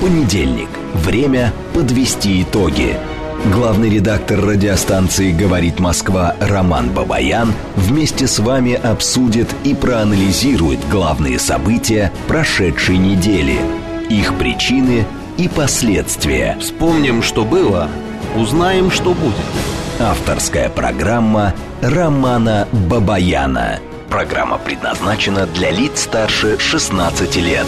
Понедельник. Время подвести итоги. Главный редактор радиостанции «Говорит Москва» Роман Бабаян вместе с вами обсудит и проанализирует главные события прошедшей недели, их причины и последствия. Вспомним, что было, узнаем, что будет. Авторская программа Романа Бабаяна. Программа предназначена для лиц старше 16 лет.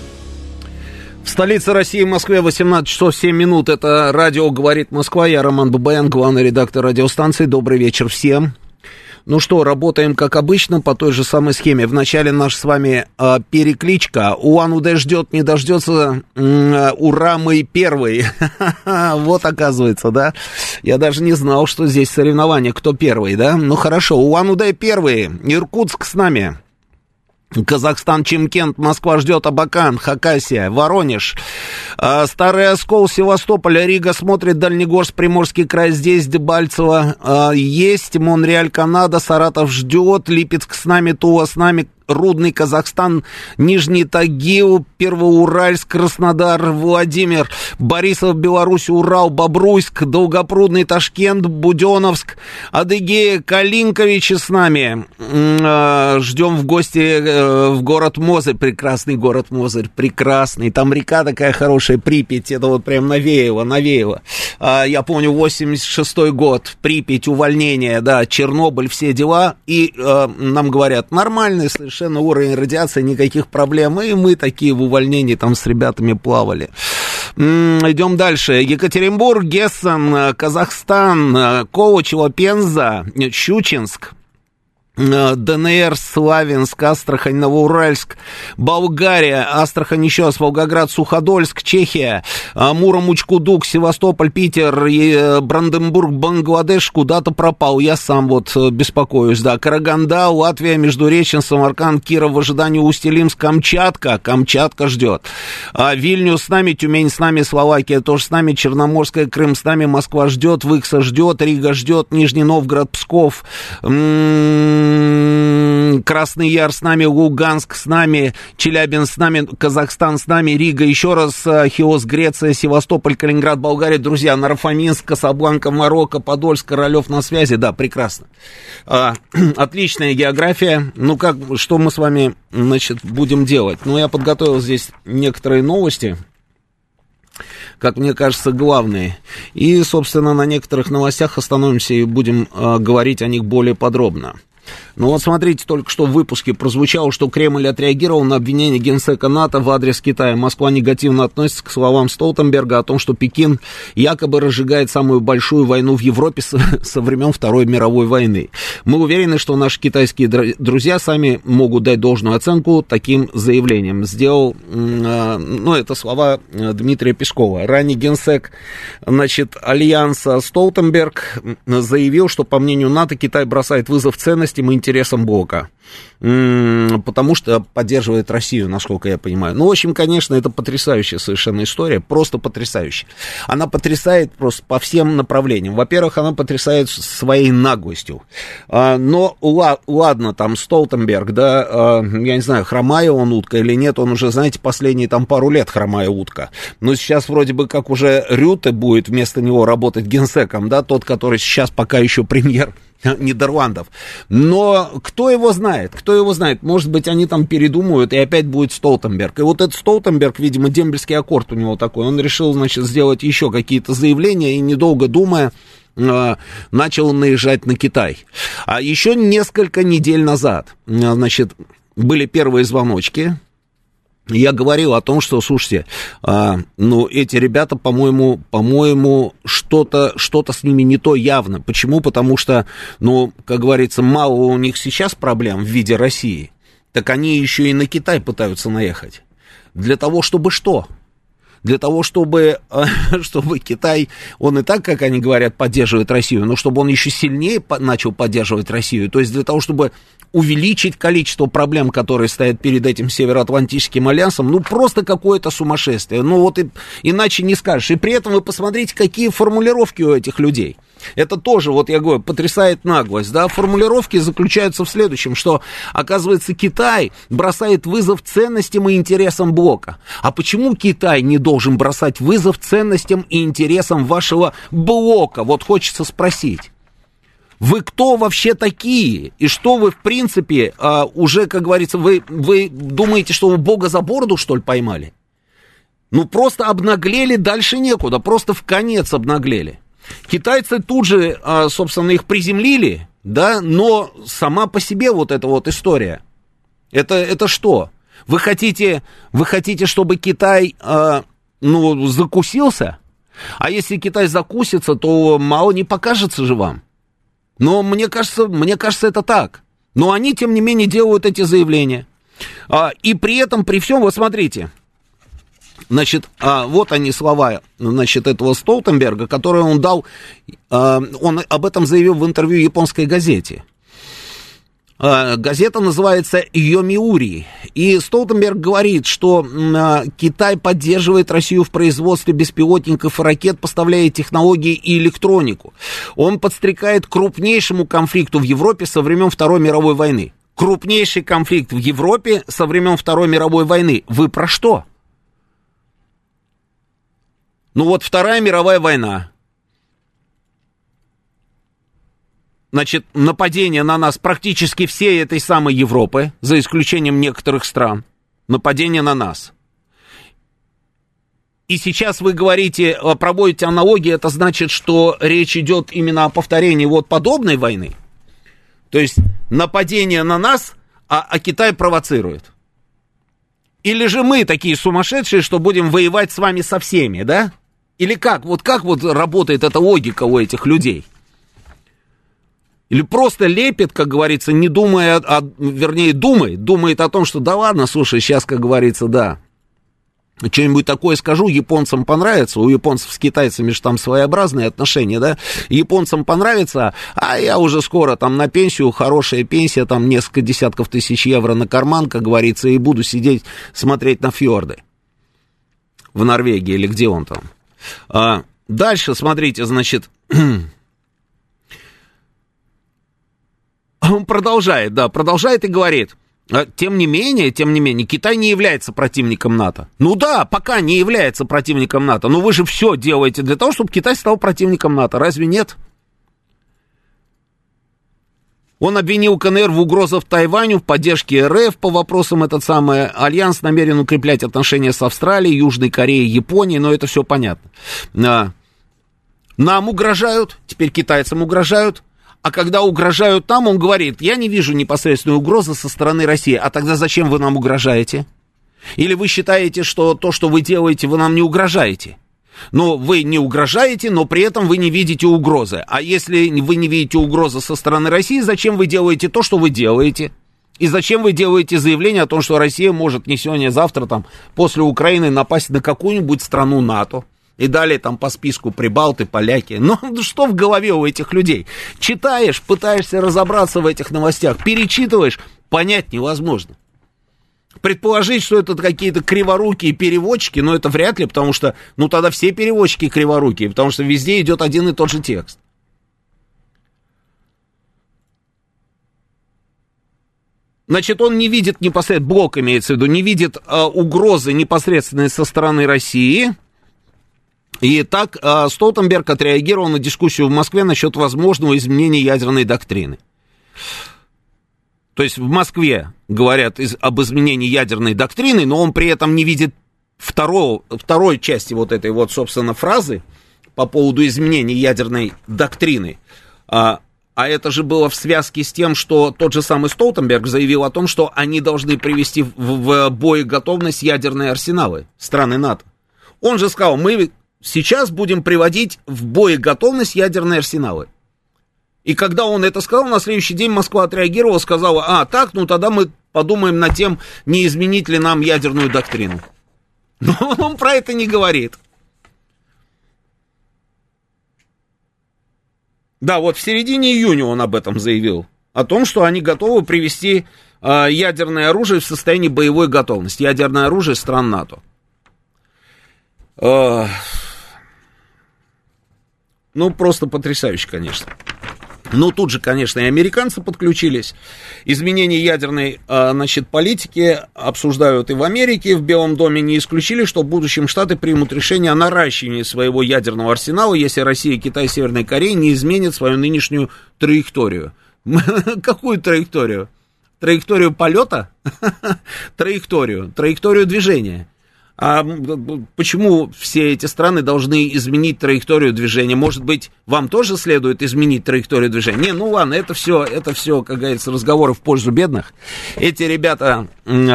В столице России, Москве, 18 часов 7 минут. Это радио «Говорит Москва». Я Роман Бабаян, главный редактор радиостанции. Добрый вечер всем. Ну что, работаем, как обычно, по той же самой схеме. Вначале наша с вами перекличка. УАН-УД ждет, не дождется. Ура, мы первый. Вот, оказывается, да. Я даже не знал, что здесь соревнование, кто первый, да. Ну, хорошо, УАН-УД первый. Иркутск с нами. Казахстан, Чимкент, Москва ждет, Абакан, Хакасия, Воронеж, Старый Оскол, Севастополь, Рига смотрит, Дальнегорск, Приморский край здесь, Дебальцево есть, Монреаль, Канада, Саратов ждет, Липецк с нами, Тула с нами, Рудный, Казахстан, Нижний Тагил, Первоуральск, Краснодар, Владимир, Борисов, Беларусь, Урал, Бобруйск, Долгопрудный, Ташкент, Буденновск, Адыгея, Калинковичи с нами. Ждем в гости в город Мозырь, прекрасный город Мозырь, прекрасный. Там река такая хорошая, Припять, это вот прям навеяло. Я помню, 86-й год, Припять, увольнение, да, Чернобыль, все дела. И нам говорят, нормальный совершенно уровень радиации, никаких проблем. И мы такие в увольнении там с ребятами плавали. Идем дальше. Екатеринбург, Гессен, Казахстан, Колычево, Пенза, Щучинск, ДНР, Славянск, Астрахань, Новоуральск, Болгария, Астрахань еще раз, Волгоград, Суходольск, Чехия, Муром, Учкудук, Севастополь, Питер, Бранденбург, Бангладеш куда-то пропал, я сам вот беспокоюсь, да, Караганда, Латвия, Междуреченск, Самарканд, Киров в ожидании Усть-Илимск, Камчатка ждет, Вильнюс с нами, Тюмень с нами, Словакия тоже с нами, Черноморская, Крым с нами, Москва ждет, Выкса ждет, Рига ждет, Нижний Новгород, Псков, Красный Яр с нами, Луганск с нами, Челябинск с нами, Казахстан с нами, Рига еще раз, Хиос, Греция, Севастополь, Калининград, Болгария, друзья, Нарафаминск, Касабланка, Марокко, Подольск, Королев на связи, да, прекрасно. Отличная география. Ну как, что мы с вами, значит, будем делать? Ну, я подготовил здесь некоторые новости, как мне кажется, главные. И, собственно, на некоторых новостях остановимся и будем говорить о них более подробно. Ну вот смотрите, только что в выпуске прозвучало, что Кремль отреагировал на обвинение генсека НАТО в адрес Китая. Москва негативно относится к словам Столтенберга о том, что Пекин якобы разжигает самую большую войну в Европе со времен Второй мировой войны. Мы уверены, что наши китайские друзья сами могут дать должную оценку таким заявлениям. Сделал, ну, это слова Дмитрия Пескова. Ранний генсек, значит, Альянса Столтенберг заявил, что, по мнению НАТО, Китай бросает вызов ценностям и интересам блока, потому что поддерживает Россию, насколько я понимаю. Ну, в общем, конечно, это потрясающая совершенно история, просто потрясающая. Она потрясает просто по всем направлениям. Во-первых, она потрясает своей наглостью. Но ладно, там Столтенберг, да, я не знаю, хромая он утка или нет, он уже, знаете, последние там пару лет хромая утка. Но сейчас вроде бы как уже Рюте будет вместо него работать генсеком, да, тот, который сейчас пока еще премьер Нидерландов. Но кто его знает? Может быть, они там передумают, и опять будет Столтенберг. И вот этот Столтенберг, видимо, дембельский аккорд у него такой. Он решил, значит, сделать еще какие-то заявления, и, недолго думая, начал наезжать на Китай. А еще несколько недель назад, значит, были первые звоночки. Я говорил о том, что, слушайте, ну, эти ребята, по-моему, что-то с ними не то явно. Почему? Потому что, ну, как говорится, мало у них сейчас проблем в виде России, так они еще и на Китай пытаются наехать. Для того, чтобы что? Для того, чтобы Китай, он и так, как они говорят, поддерживает Россию, но чтобы он еще сильнее начал поддерживать Россию, то есть для того, чтобы увеличить количество проблем, которые стоят перед этим Североатлантическим альянсом, ну, просто какое-то сумасшествие, ну, вот иначе не скажешь. И при этом вы посмотрите, какие формулировки у этих людей. Это тоже, вот я говорю, потрясает наглость, да, формулировки заключаются в следующем, что, оказывается, Китай бросает вызов ценностям и интересам блока. А почему Китай не должен бросать вызов ценностям и интересам вашего блока? Вот хочется спросить. Вы кто вообще такие? И что вы, в принципе, уже, как говорится, вы думаете, что вы Бога за бороду, что ли, поймали? Ну, просто обнаглели, дальше некуда, просто в конец обнаглели. Китайцы тут же, собственно, их приземлили, да, но сама по себе вот эта вот история, это что? Вы хотите, чтобы Китай, закусился? А если Китай закусится, то мало не покажется же вам. Но мне кажется, это так. Но они, тем не менее, делают эти заявления. И при этом, при всем, вот смотрите, значит, вот они слова, значит, этого Столтенберга, которые он дал, он об этом заявил в интервью японской газете. Газета называется «Йомиури». И Столтенберг говорит, что Китай поддерживает Россию в производстве беспилотников и ракет, поставляя технологии и электронику. Он подстрекает к крупнейшему конфликту в Европе со времен Второй мировой войны. Крупнейший конфликт в Европе со времен Второй мировой войны. Вы про что? Ну вот Вторая мировая война. Значит, нападение на нас практически всей этой самой Европы, за исключением некоторых стран. Нападение на нас. И сейчас вы говорите, проводите аналогии, это значит, что речь идет именно о повторении вот подобной войны. То есть нападение на нас, а Китай провоцирует. Или же мы такие сумасшедшие, что будем воевать с вами со всеми, да? Или как? Вот как вот работает эта логика у этих людей? Или просто лепит, как говорится, не думая, думает о том, что да ладно, слушай, сейчас, как говорится, да, что-нибудь такое скажу, японцам понравится, у японцев с китайцами же там своеобразные отношения, да, японцам понравится, а я уже скоро там на пенсию, хорошая пенсия, там несколько десятков тысяч евро на карман, как говорится, и буду сидеть, смотреть на фьорды в Норвегии или где он там. Дальше, смотрите, значит... Он продолжает и говорит, тем не менее, Китай не является противником НАТО. Ну да, пока не является противником НАТО, но вы же все делаете для того, чтобы Китай стал противником НАТО, разве нет? Он обвинил КНР в угрозах Тайваню, в поддержке РФ по вопросам Альянс намерен укреплять отношения с Австралией, Южной Кореей, Японией, но это все понятно. Нам угрожают, теперь китайцам угрожают. А когда угрожают нам, он говорит, я не вижу непосредственной угрозы со стороны России. А тогда зачем вы нам угрожаете? Или вы считаете, что то, что вы делаете, вы нам не угрожаете? Но вы не угрожаете, но при этом вы не видите угрозы. А если вы не видите угрозы со стороны России, зачем вы делаете то, что вы делаете? И зачем вы делаете заявление о том, что Россия может не сегодня, завтра, там, после Украины напасть на какую-нибудь страну НАТО? И далее там по списку прибалты, поляки. Ну, что в голове у этих людей? Читаешь, пытаешься разобраться в этих новостях, перечитываешь, понять невозможно. Предположить, что это какие-то криворукие переводчики, но это вряд ли, потому что, ну, тогда все переводчики криворукие, потому что везде идет один и тот же текст. Значит, он не видит непосредственно, блок имеется в виду, не видит угрозы непосредственной со стороны России. И так Столтенберг отреагировал на дискуссию в Москве насчет возможного изменения ядерной доктрины. То есть в Москве говорят об изменении ядерной доктрины, но он при этом не видит второй части вот этой вот, собственно, фразы по поводу изменения ядерной доктрины. А это же было в связке с тем, что тот же самый Столтенберг заявил о том, что они должны привести в боеготовность ядерные арсеналы страны НАТО. Он же сказал, мы сейчас будем приводить в боеготовность ядерные арсеналы. И когда он это сказал, на следующий день Москва отреагировала, сказала, так, ну тогда мы подумаем над тем, не изменить ли нам ядерную доктрину. Но он про это не говорит. Да, вот в середине июня он об этом заявил. О том, что они готовы привести ядерное оружие в состояние боевой готовности. Ядерное оружие стран НАТО. Ну, просто потрясающе, конечно. Но тут же, конечно, и американцы подключились. Изменения ядерной, политики обсуждают и в Америке. В Белом доме не исключили, что в будущем Штаты примут решение о наращивании своего ядерного арсенала, если Россия, Китай и Северная Корея не изменят свою нынешнюю траекторию. Какую траекторию? Траекторию полета? Траекторию движения. А почему все эти страны должны изменить траекторию движения? Может быть, вам тоже следует изменить траекторию движения? Не, ну ладно, это все, как говорится, разговоры в пользу бедных. Эти ребята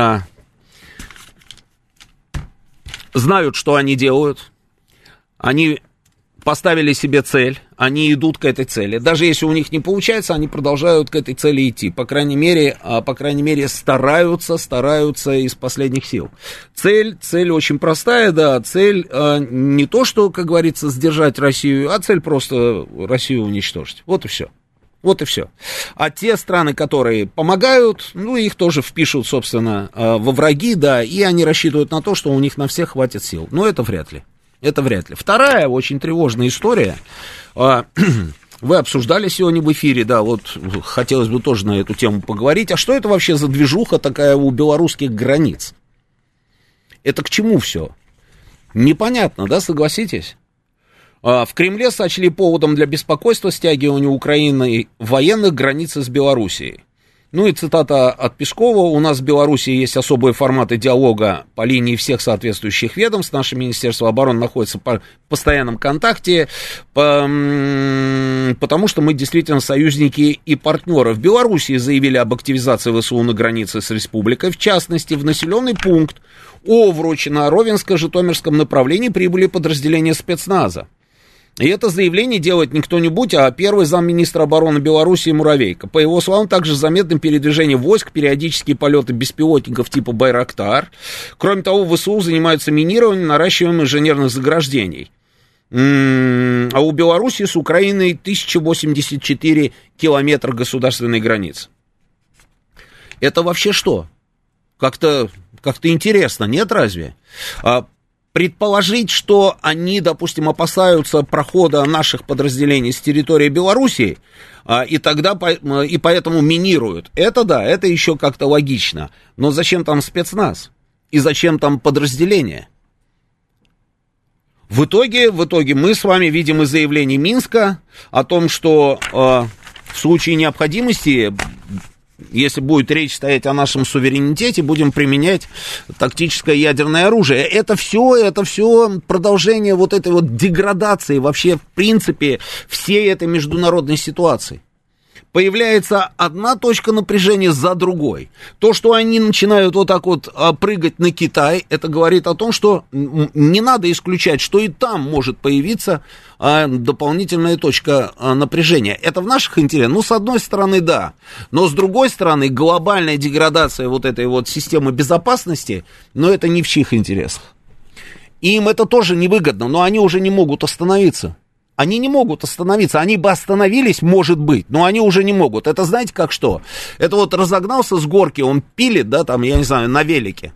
знают, что они делают. Они поставили себе цель, они идут к этой цели. Даже если у них не получается, они продолжают к этой цели идти. По крайней мере, стараются из последних сил. Цель очень простая, да. Цель не то, что, как говорится, сдержать Россию, а цель просто Россию уничтожить. Вот и все. Вот и все. А те страны, которые помогают, ну, их тоже впишут, собственно, во враги, да, и они рассчитывают на то, что у них на всех хватит сил. Но это вряд ли. Это вряд ли. Вторая очень тревожная история. Вы обсуждали сегодня в эфире, да, вот хотелось бы тоже на эту тему поговорить. А что это вообще за движуха такая у белорусских границ? Это к чему все? Непонятно, да, согласитесь? В Кремле сочли поводом для беспокойства стягивания Украины военных границ с Белоруссией. Ну и цитата от Пескова: «У нас в Беларуси есть особые форматы диалога по линии всех соответствующих ведомств. Наше Министерство обороны находится в постоянном контакте, потому что мы действительно союзники и партнеры». В Беларуси заявили об активизации ВСУ на границе с республикой. В частности, в населенный пункт Овруч на Ровенско-Житомирском направлении прибыли подразделения спецназа. И это заявление делает не кто-нибудь, а первый замминистра обороны Беларуси Муравейко. По его словам, также заметно передвижение войск, периодические полеты беспилотников типа Байрактар. Кроме того, ВСУ занимаются минированием, наращиванием инженерных заграждений. А у Беларуси с Украиной 1084 километра государственной границы. Это вообще что? Как-то интересно, нет разве? Предположить, что они, допустим, опасаются прохода наших подразделений с территории Белоруссии, и поэтому минируют. Это да, это еще как-то логично. Но зачем там спецназ? И зачем там подразделения? В итоге мы с вами видим и заявление Минска о том, что в случае необходимости, если будет речь стоять о нашем суверенитете, будем применять тактическое ядерное оружие. Это все продолжение вот этой вот деградации вообще, в принципе, всей этой международной ситуации. Появляется одна точка напряжения за другой. То, что они начинают вот так вот прыгать на Китай, это говорит о том, что не надо исключать, что и там может появиться дополнительная точка напряжения. Это в наших интересах? Ну, с одной стороны, да. Но с другой стороны, глобальная деградация вот этой вот системы безопасности, но это не в чьих интересах. Им это тоже невыгодно, но они уже не могут остановиться. Они не могут остановиться, они бы остановились, может быть, но они уже не могут. Это знаете как что? Это вот разогнался с горки, он пилит, да, там, я не знаю, на велике.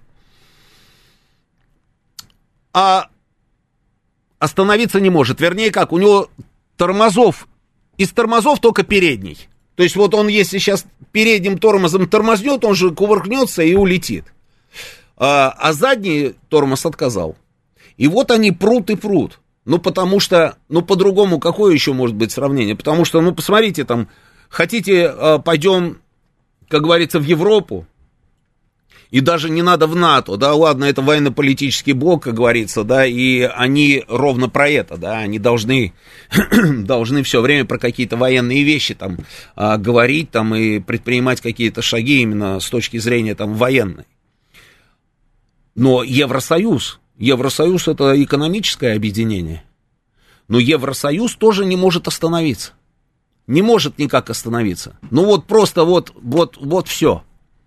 А остановиться не может. Вернее как, у него из тормозов только передний. То есть вот он, если сейчас передним тормозом тормознет, он же кувыркнется и улетит. А задний тормоз отказал. И вот они прут и прут. Ну, потому что, по-другому, какое еще может быть сравнение? Потому что, посмотрите, там, хотите, пойдем, как говорится, в Европу, и даже не надо в НАТО, да, ладно, это военно-политический блок, как говорится, да, и они ровно про это, да, они должны все время про какие-то военные вещи, там, говорить, там, и предпринимать какие-то шаги именно с точки зрения, там, военной. Но Евросоюз это экономическое объединение. Но Евросоюз тоже не может остановиться. Не может никак остановиться. Ну вот просто вот все.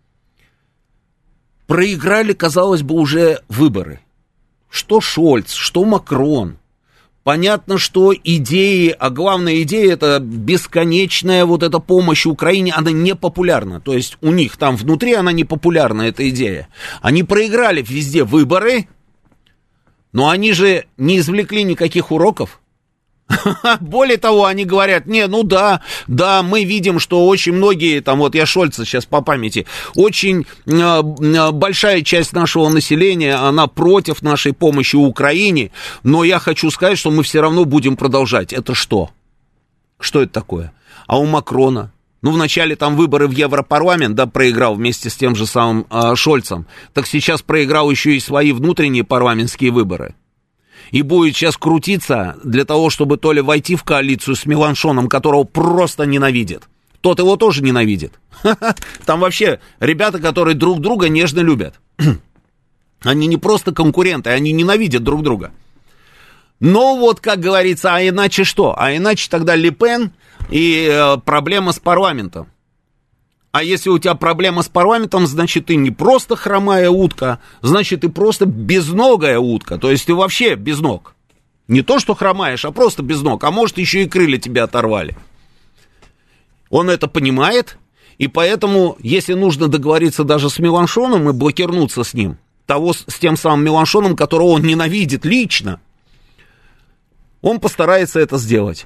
Проиграли, казалось бы, уже выборы. Что Шольц, что Макрон. Понятно, что идеи, а главная идея, это бесконечная вот эта помощь Украине, она не популярна. То есть у них там внутри она не популярна, эта идея. Они проиграли везде выборы, но они же не извлекли никаких уроков. Более того, они говорят, да, мы видим, что очень многие, там вот я Шольца сейчас по памяти, очень большая часть нашего населения, она против нашей помощи Украине, но я хочу сказать, что мы все равно будем продолжать. Это что? Что это такое? А у Макрона? Вначале там выборы в Европарламент, да, проиграл вместе с тем же самым Шольцем, так сейчас проиграл еще и свои внутренние парламентские выборы. И будет сейчас крутиться для того, чтобы то ли войти в коалицию с Меланшоном, которого просто ненавидит. Тот его тоже ненавидит. Там вообще ребята, которые друг друга нежно любят. Они не просто конкуренты, они ненавидят друг друга. Но вот, как говорится, а иначе что? А иначе тогда Ле Пен и проблема с парламентом. А если у тебя проблема с парламентом, значит, ты не просто хромая утка, значит, ты просто безногая утка. То есть ты вообще без ног. Не то, что хромаешь, а просто без ног. А может, еще и крылья тебе оторвали. Он это понимает, и поэтому, если нужно договориться даже с Меланшоном и блокирнуться с ним, с тем самым Меланшоном, которого он ненавидит лично, он постарается это сделать.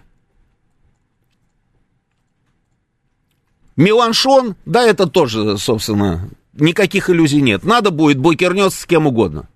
Меланшон, да, это тоже, собственно, никаких иллюзий нет. Надо будет, блокирнется с кем угодно.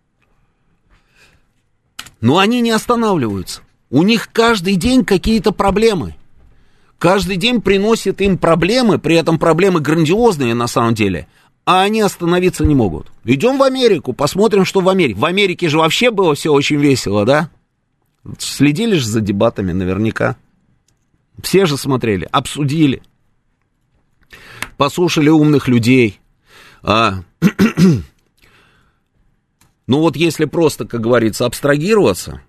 Но они не останавливаются. У них каждый день какие-то проблемы. Каждый день приносит им проблемы, при этом проблемы грандиозные на самом деле, а они остановиться не могут. Идем в Америку, посмотрим, что в Америке. В Америке же вообще было все очень весело, да? Следили же за дебатами наверняка. Все же смотрели, обсудили. Послушали умных людей. Ну вот если просто, как говорится, абстрагироваться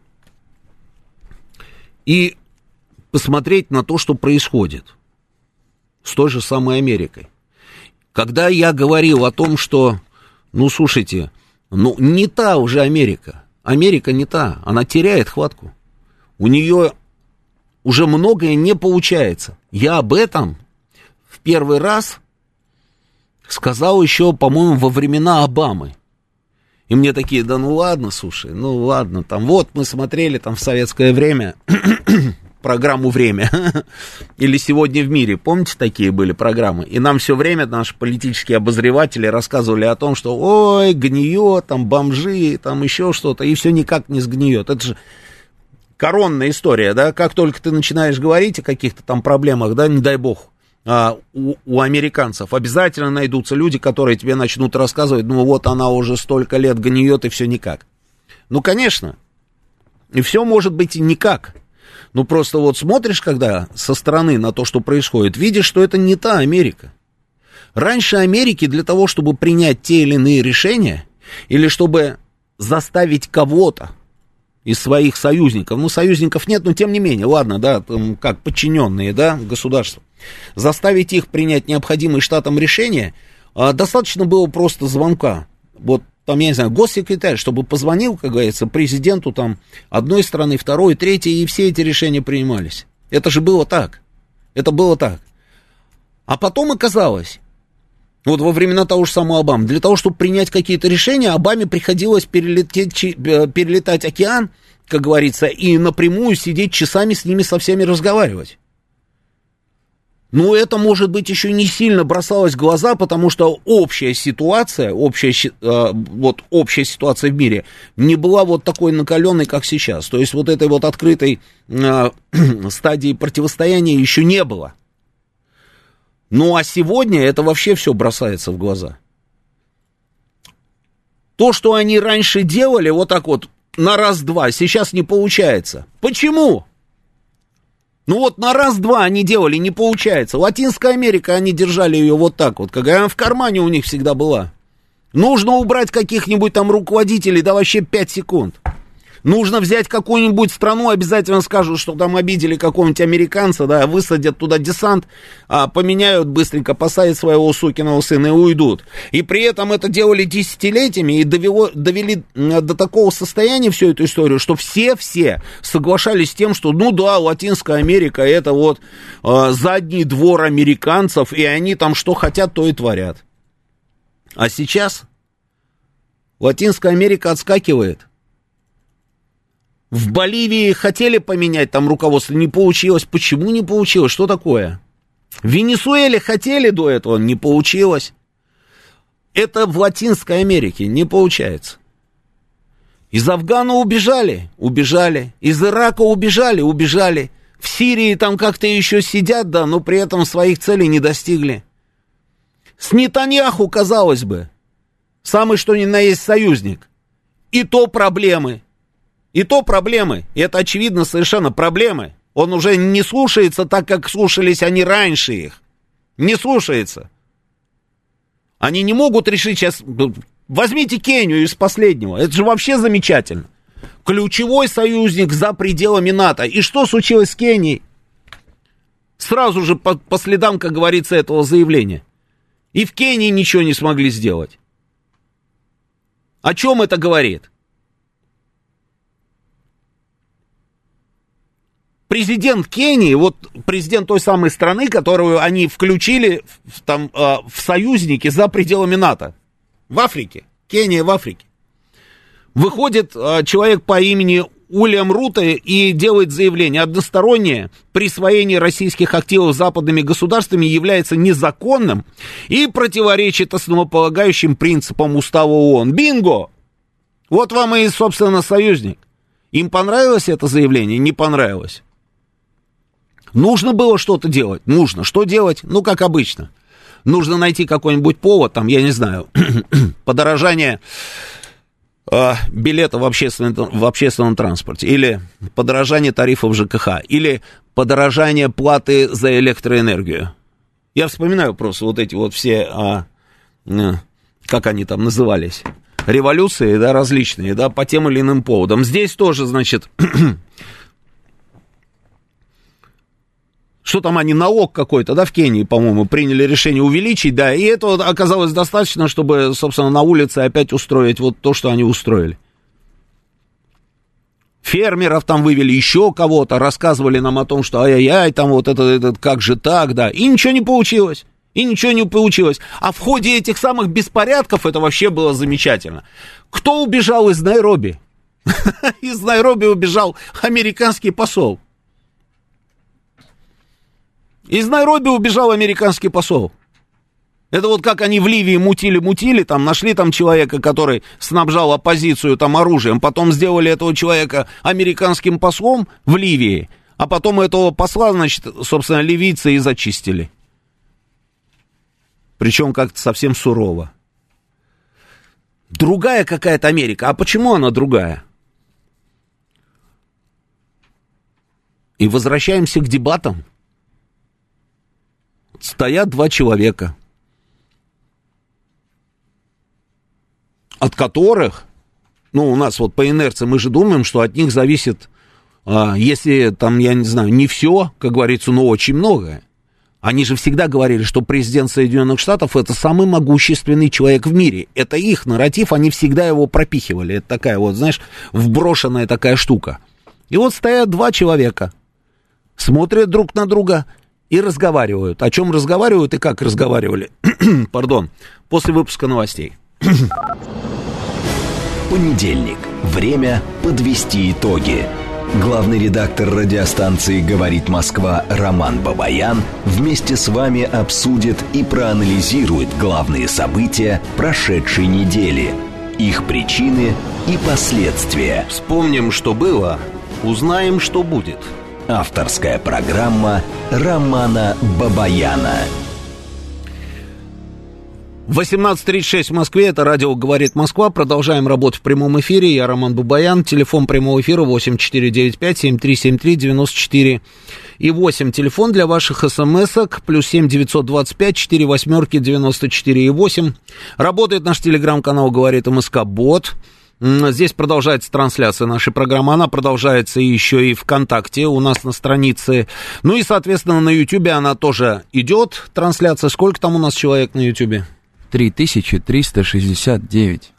и посмотреть на то, что происходит с той же самой Америкой. Когда я говорил о том, что, слушайте, не та уже Америка. Америка не та, она теряет хватку. У нее уже многое не получается. Я об этом в первый раз сказал еще, по-моему, во времена Обамы. И мне такие, ладно, слушай, ладно, там вот мы смотрели там в советское время программу «Время» или «Сегодня в мире». Помните, такие были программы? И нам все время наши политические обозреватели рассказывали о том, что ой, гниет, там бомжи, там еще что-то, и все никак не сгниет. Это же коронная история, да? Как только ты начинаешь говорить о каких-то там проблемах, да, не дай бог, у американцев, обязательно найдутся люди, которые тебе начнут рассказывать, вот она уже столько лет гниет, и все никак. Конечно, и все может быть и никак. Просто вот смотришь, когда со стороны на то, что происходит, видишь, что это не та Америка. Раньше Америке для того, чтобы принять те или иные решения, или чтобы заставить кого-то из своих союзников, союзников нет, но тем не менее, ладно, да, там, как подчиненные, да, государства, заставить их принять необходимые штатам решения, достаточно было просто звонка. Вот там, я не знаю, госсекретарь, чтобы позвонил, как говорится, президенту там одной страны, второй, третьей, и все эти решения принимались. Это же было так. Это было так. А потом оказалось, вот во времена того же самого Обамы, для того, чтобы принять какие-то решения, Обаме приходилось перелетать океан, как говорится, и напрямую сидеть часами с ними со всеми разговаривать. Это, может быть, еще не сильно бросалось в глаза, потому что общая ситуация в мире не была вот такой накаленной, как сейчас. То есть вот этой вот открытой стадии противостояния еще не было. А сегодня это вообще все бросается в глаза. То, что они раньше делали вот так вот на раз-два, сейчас не получается. Почему? На раз-два они делали, не получается. Латинская Америка, они держали ее вот так вот, как она в кармане у них всегда была. Нужно убрать каких-нибудь там руководителей, да вообще 5 секунд. Нужно взять какую-нибудь страну, обязательно скажут, что там обидели какого-нибудь американца, да, высадят туда десант, поменяют быстренько, посадят своего сукиного сына и уйдут. И при этом это делали десятилетиями и довели до такого состояния всю эту историю, что все соглашались с тем, что, Латинская Америка это вот задний двор американцев, и они там что хотят, то и творят. А сейчас Латинская Америка отскакивает. В Боливии хотели поменять там руководство, не получилось. Почему не получилось? Что такое? В Венесуэле хотели до этого, не получилось. Это в Латинской Америке не получается. Из Афгана убежали. Из Ирака убежали. В Сирии там как-то еще сидят, да, но при этом своих целей не достигли. С Нетаньяху, казалось бы, самый что ни на есть союзник. И то проблемы. И это очевидно совершенно проблемы. Он уже не слушается так, как слушались они раньше их. Не слушается. Они не могут решить сейчас... Возьмите Кению из последнего. Это же вообще замечательно. Ключевой союзник за пределами НАТО. И что случилось с Кенией? Сразу же по следам, как говорится, этого заявления. И в Кении ничего не смогли сделать. О чем это говорит? Президент Кении, вот президент той самой страны, которую они включили в союзники за пределами НАТО, в Африке, Кения в Африке, выходит человек по имени Уильям Руто и делает заявление: одностороннее присвоение российских активов западными государствами является незаконным и противоречит основополагающим принципам Устава ООН. Бинго! Вот вам и, собственно, союзник. Им понравилось это заявление? Не понравилось. Нужно было что-то делать? Нужно. Что делать? Ну, как обычно. Нужно найти какой-нибудь повод, там, я не знаю, подорожание билета в общественном транспорте, или подорожание тарифов ЖКХ, или подорожание платы за электроэнергию. Я вспоминаю просто вот эти вот все, как они там назывались, революции, да, различные, да, по тем или иным поводам. Здесь тоже, значит... Что там они, налог какой-то, да, в Кении, по-моему, приняли решение увеличить, да, и этого оказалось достаточно, чтобы, собственно, на улице опять устроить вот то, что они устроили. Фермеров там вывели, еще кого-то, рассказывали нам о том, что ай-яй-яй, там вот это, как же так, да, и ничего не получилось. А в ходе этих самых беспорядков это вообще было замечательно. Кто убежал из Найроби? Из Найроби убежал американский посол. Из Найроби убежал американский посол. Это вот как они в Ливии мутили, там нашли там человека, который снабжал оппозицию там оружием, потом сделали этого человека американским послом в Ливии, а потом этого посла, значит, собственно, ливийцы и зачистили. Причем как-то совсем сурово. Другая какая-то Америка. А почему она другая? И возвращаемся к дебатам. Стоят два человека, от которых, ну, у нас вот по инерции мы же думаем, что от них зависит, если там, я не знаю, не все, как говорится, но очень многое. Они же всегда говорили, что президент Соединенных Штатов — это самый могущественный человек в мире. Это их нарратив, они всегда его пропихивали. Это такая вот, знаешь, вброшенная такая штука. И вот стоят два человека, смотрят друг на друга и разговаривают. О чем разговаривают и как разговаривали? Пардон. После выпуска новостей. Понедельник. Время подвести итоги. Главный редактор радиостанции «Говорит Москва» Роман Бабаян вместе с вами обсудит и проанализирует главные события прошедшей недели, их причины и последствия. Вспомним, что было, узнаем, что будет. Авторская программа Романа Бабаяна. 18:36 в Москве, это радио «Говорит Москва». Продолжаем работу в прямом эфире. Я Роман Бабаян. Телефон прямого эфира 8495-7373-94 и 8. Телефон для ваших смс-ок +7 925 4 восьмерки 94 и 8. Работает наш телеграм-канал «Говорит МСК Бот». Здесь продолжается трансляция нашей программы. Она продолжается еще и ВКонтакте у нас на странице. Ну и, соответственно, на Ютубе она тоже идет, трансляция. Сколько там у нас человек на Ютубе? 3369.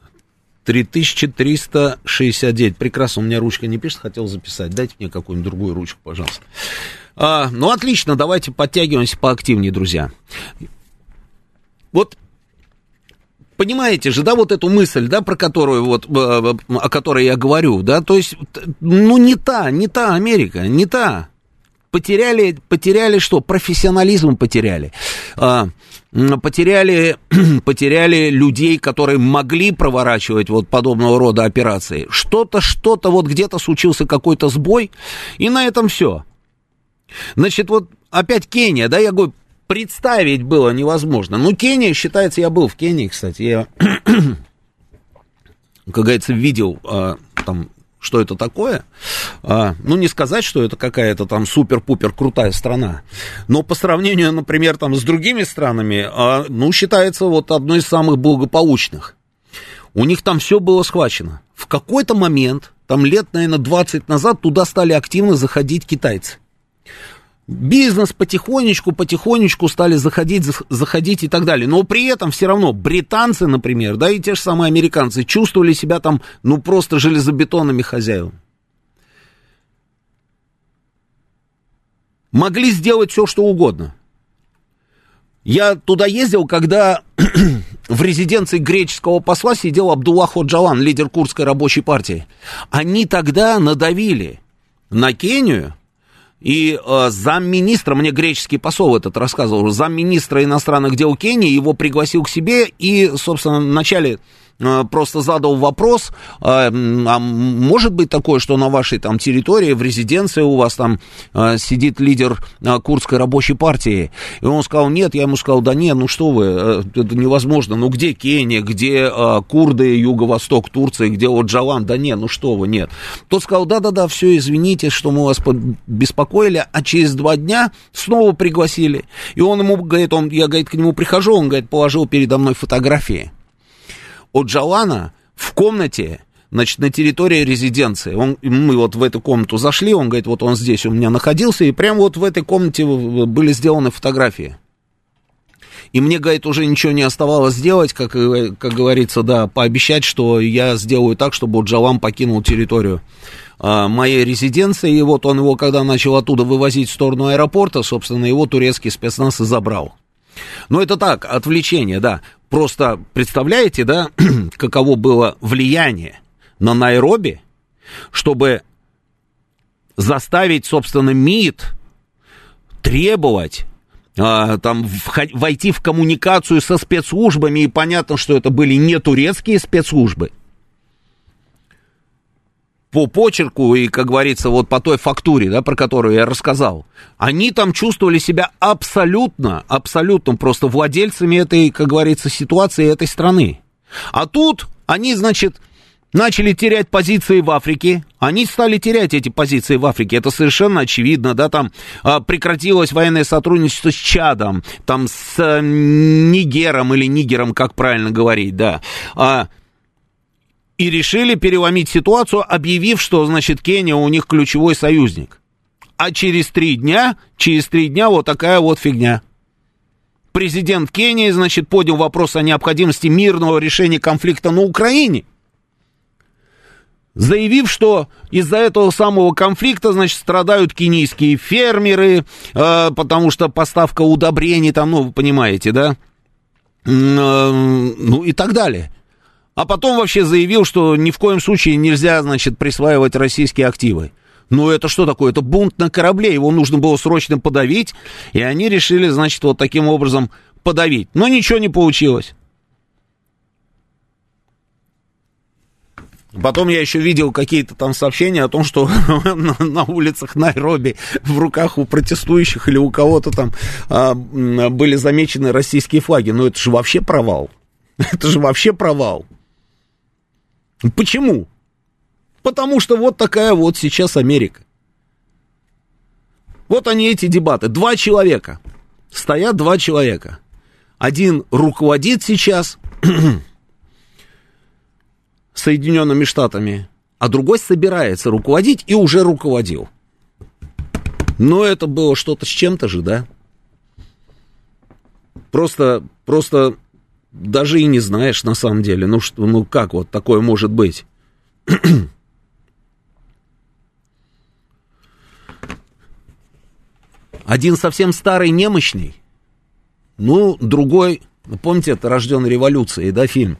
3369. Прекрасно, у меня ручка не пишет, хотел записать. Дайте мне какую-нибудь другую ручку, пожалуйста. Ну, отлично, давайте подтягиваемся поактивнее, друзья. Вот Понимаете же, да, вот эту мысль, да, про которую вот, о которой я говорю, да, то есть, ну, не та Америка, не та. Потеряли что? Профессионализм потеряли. Потеряли людей, которые могли проворачивать вот подобного рода операции. Что-то, вот где-то случился какой-то сбой, и на этом все. Значит, вот опять Кения, да, я говорю, представить было невозможно. Ну, Кения считается, я был в Кении, кстати, я, как говорится, видел там, что это такое. Ну, не сказать, что это какая-то там супер-пупер крутая страна, но по сравнению, например, там, с другими странами, ну, считается вот одной из самых благополучных. У них там все было схвачено. В какой-то момент, там лет, наверное, 20 назад, туда стали активно заходить китайцы. Бизнес потихонечку стали заходить и так далее. Но при этом все равно британцы, например, да, и те же самые американцы чувствовали себя там, ну, просто железобетонными хозяевами. Могли сделать все, что угодно. Я туда ездил, когда в резиденции греческого посла сидел Абдуллах Оджалан, лидер курдской рабочей партии. Они тогда надавили на Кению. И замминистра, мне греческий посол этот рассказывал, замминистра иностранных дел Кении его пригласил к себе и, собственно, вначале просто задал вопрос, а может быть такое, что на вашей там территории, в резиденции у вас там сидит лидер курдской рабочей партии? И он сказал, нет, я ему сказал, да нет, ну что вы, это невозможно, ну где Кения, где курды, юго-восток Турции, где Оджалан, да нет, ну что вы, нет. Тот сказал, да-да-да, все, извините, что мы вас беспокоили, а через 2 дня снова пригласили. И он ему говорит, я, говорит, к нему прихожу, он, говорит, положил передо мной фотографии Оджалана в комнате, значит, на территории резиденции. Мы вот в эту комнату зашли, он говорит, вот он здесь у меня находился, и прямо вот в этой комнате были сделаны фотографии. И мне, говорит, уже ничего не оставалось сделать, как говорится, да, пообещать, что я сделаю так, чтобы Оджалан покинул территорию моей резиденции, и вот он его, когда начал оттуда вывозить в сторону аэропорта, собственно, его турецкий спецназ и забрал. Ну, это так, отвлечение, да. Просто представляете, да, каково было влияние на Найроби, чтобы заставить, собственно, МИД требовать, там, войти в коммуникацию со спецслужбами, и понятно, что это были не турецкие спецслужбы. По почерку и, как говорится, вот по той фактуре, да, про которую я рассказал, они там чувствовали себя абсолютно просто владельцами этой, как говорится, ситуации этой страны. А тут они, значит, начали терять позиции в Африке, они стали терять эти позиции в Африке, это совершенно очевидно, да, там прекратилось военное сотрудничество с Чадом, там с Нигером, как правильно говорить, да, и решили переломить ситуацию, объявив, что, значит, Кения у них ключевой союзник. А через 3 дня вот такая вот фигня. Президент Кении, значит, поднял вопрос о необходимости мирного решения конфликта на Украине, заявив, что из-за этого самого конфликта, значит, страдают кенийские фермеры, потому что поставка удобрений там, ну, вы понимаете, да, ну и так далее. А потом вообще заявил, что ни в коем случае нельзя, значит, присваивать российские активы. Ну, это что такое? Это бунт на корабле, его нужно было срочно подавить, и они решили, значит, вот таким образом подавить. Но ничего не получилось. Потом я еще видел какие-то там сообщения о том, что на улицах Найроби в руках у протестующих или у кого-то там были замечены российские флаги. Ну, это же вообще провал. Это же вообще провал. Почему? Потому что вот такая вот сейчас Америка. Вот они, эти дебаты. 2 человека. Стоят 2 человека. Один руководит сейчас Соединенными Штатами, а другой собирается руководить и уже руководил. Но это было что-то с чем-то же, да? Просто даже и не знаешь на самом деле, ну как вот такое может быть? Один совсем старый, немощный, ну, другой Помните, это «Рожденный революцией», да, фильм?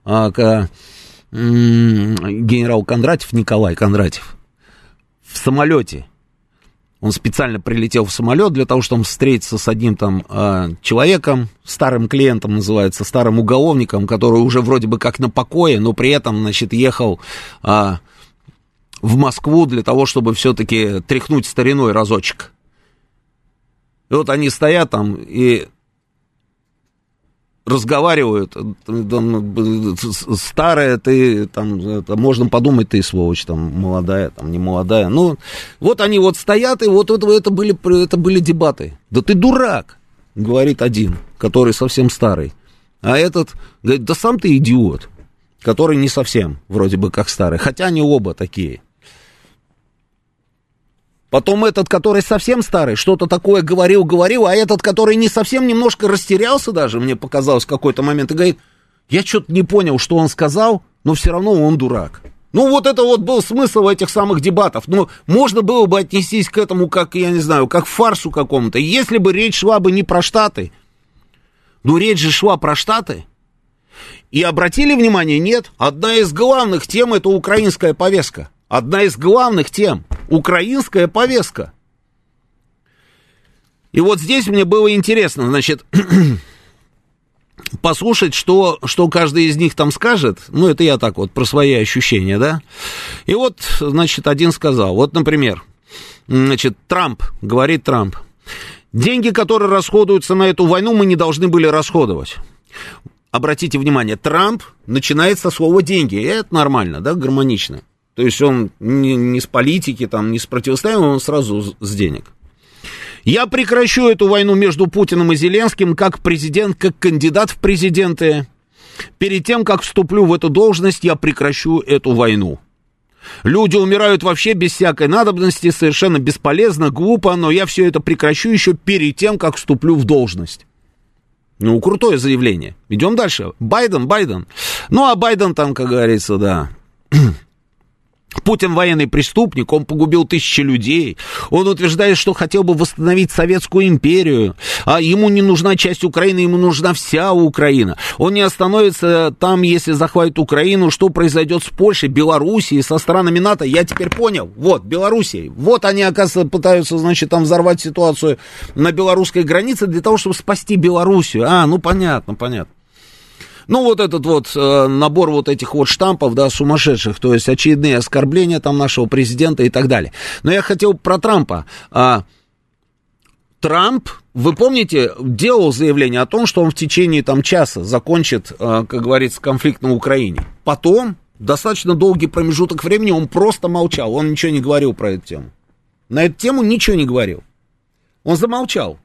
Генерал Кондратьев, Николай Кондратьев, в самолете. Он специально прилетел в самолет для того, чтобы встретиться с одним там человеком, старым клиентом называется, старым уголовником, который уже вроде бы как на покое, но при этом, значит, ехал в Москву для того, чтобы все-таки тряхнуть стариной разочек. И вот они стоят там и разговаривают, старая ты, там, это, можно подумать, ты, сволочь, там, молодая, там, не молодая. Ну, вот они вот стоят, и вот это были дебаты. Да ты дурак, говорит один, который совсем старый. А этот говорит, да сам ты идиот, который не совсем, вроде бы, как старый. Хотя они оба такие. Потом этот, который совсем старый, что-то такое говорил, а этот, который не совсем, немножко растерялся даже, мне показалось в какой-то момент, и говорит, я что-то не понял, что он сказал, но все равно он дурак. Ну, вот это вот был смысл этих самых дебатов. Ну, можно было бы отнестись к этому, как, я не знаю, как к фарсу какому-то, если бы речь шла бы не про Штаты. Но речь же шла про Штаты. И обратили внимание, нет, одна из главных тем — это украинская повестка. Одна из главных тем — украинская повестка. И вот здесь мне было интересно, значит, послушать, что каждый из них там скажет. Ну, это я так вот про свои ощущения, да. И вот, значит, один сказал, вот, например, значит, говорит Трамп, деньги, которые расходуются на эту войну, мы не должны были расходовать. Обратите внимание, Трамп начинает со слова «деньги», и это нормально, да, гармонично. То есть он не с политики, там, не с противостояния, он сразу с денег. Я прекращу эту войну между Путиным и Зеленским как президент, как кандидат в президенты. Перед тем, как вступлю в эту должность, я прекращу эту войну. Люди умирают вообще без всякой надобности, совершенно бесполезно, глупо, но я все это прекращу еще перед тем, как вступлю в должность. Ну, крутое заявление. Идем дальше. Байден. Ну, а Байден там, как говорится, да... Путин военный преступник, он погубил 1000 людей, он утверждает, что хотел бы восстановить Советскую империю, а ему не нужна часть Украины, ему нужна вся Украина. Он не остановится там, если захватит Украину, что произойдет с Польшей, Белоруссией, со странами НАТО, я теперь понял, вот, Белоруссией, вот они, оказывается, пытаются, значит, там взорвать ситуацию на белорусской границе для того, чтобы спасти Белоруссию, ну, понятно. Ну, вот этот вот набор вот этих вот штампов, да, сумасшедших, то есть очередные оскорбления там нашего президента и так далее. Но я хотел про Трампа. Трамп, вы помните, делал заявление о том, что он в течение там часа закончит, как говорится, конфликт на Украине. Потом, достаточно долгий промежуток времени, он просто молчал, он ничего не говорил про эту тему. На эту тему ничего не говорил. Он замолчал.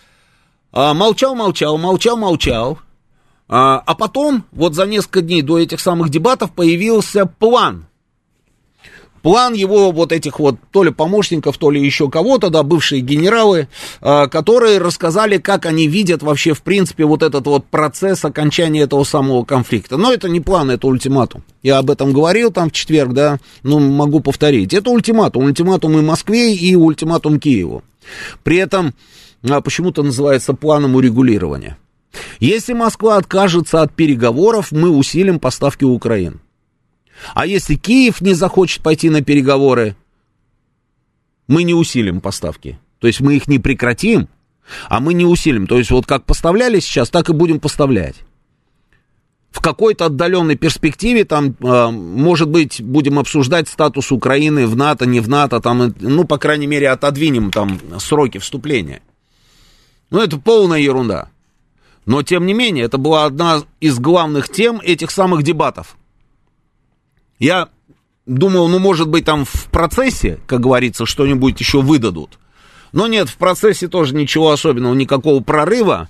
Молчал. А потом, вот за несколько дней до этих самых дебатов появился план. План его вот этих вот то ли помощников, то ли еще кого-то, да, бывшие генералы, которые рассказали, как они видят вообще, в принципе, вот этот вот процесс окончания этого самого конфликта. Но это не план, это ультиматум. Я об этом говорил там в четверг, да, ну, могу повторить. Это ультиматум и Москве, и ультиматум Киеву. При этом почему-то называется планом урегулирования. Если Москва откажется от переговоров, мы усилим поставки Украины. А если Киев не захочет пойти на переговоры, мы не усилим поставки. То есть мы их не прекратим, а мы не усилим. То есть вот как поставляли сейчас, так и будем поставлять. В какой-то отдаленной перспективе, там, может быть, будем обсуждать статус Украины в НАТО, не в НАТО, там, ну, по крайней мере, отодвинем там сроки вступления. Ну, это полная ерунда. Но, тем не менее, это была одна из главных тем этих самых дебатов. Я думал, ну, может быть, там в процессе, как говорится, что-нибудь еще выдадут. Но нет, в процессе тоже ничего особенного, никакого прорыва.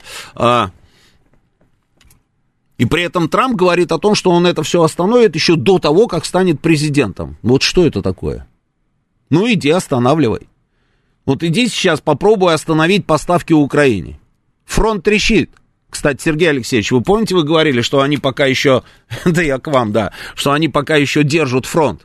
И при этом Трамп говорит о том, что он это все остановит еще до того, как станет президентом. Вот что это такое? Ну, иди останавливай. Вот иди сейчас попробуй остановить поставки Украине. Фронт трещит. Кстати, Сергей Алексеевич, вы помните, вы говорили, что они пока еще, да я к вам, да, что они пока еще держат фронт.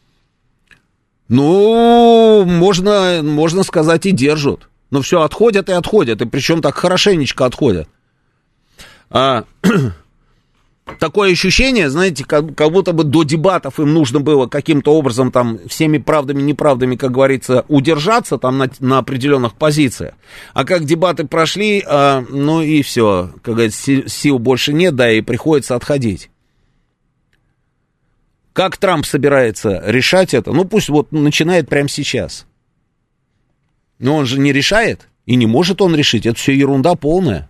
Ну, можно сказать, и держат. Но все, отходят, и причем так хорошенечко отходят. Такое ощущение, знаете, как будто бы до дебатов им нужно было каким-то образом там всеми правдами, неправдами, как говорится, удержаться там на определенных позициях. А как дебаты прошли, ну и все, как говорится, сил больше нет, да, и приходится отходить. Как Трамп собирается решать это? Ну пусть вот начинает прямо сейчас. Но он же не решает, и не может он решить, это все ерунда полная.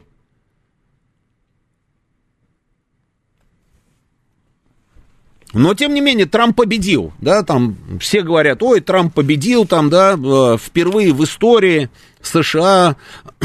Но, тем не менее, Трамп победил, да, там все говорят, ой, Трамп победил, там, да, впервые в истории США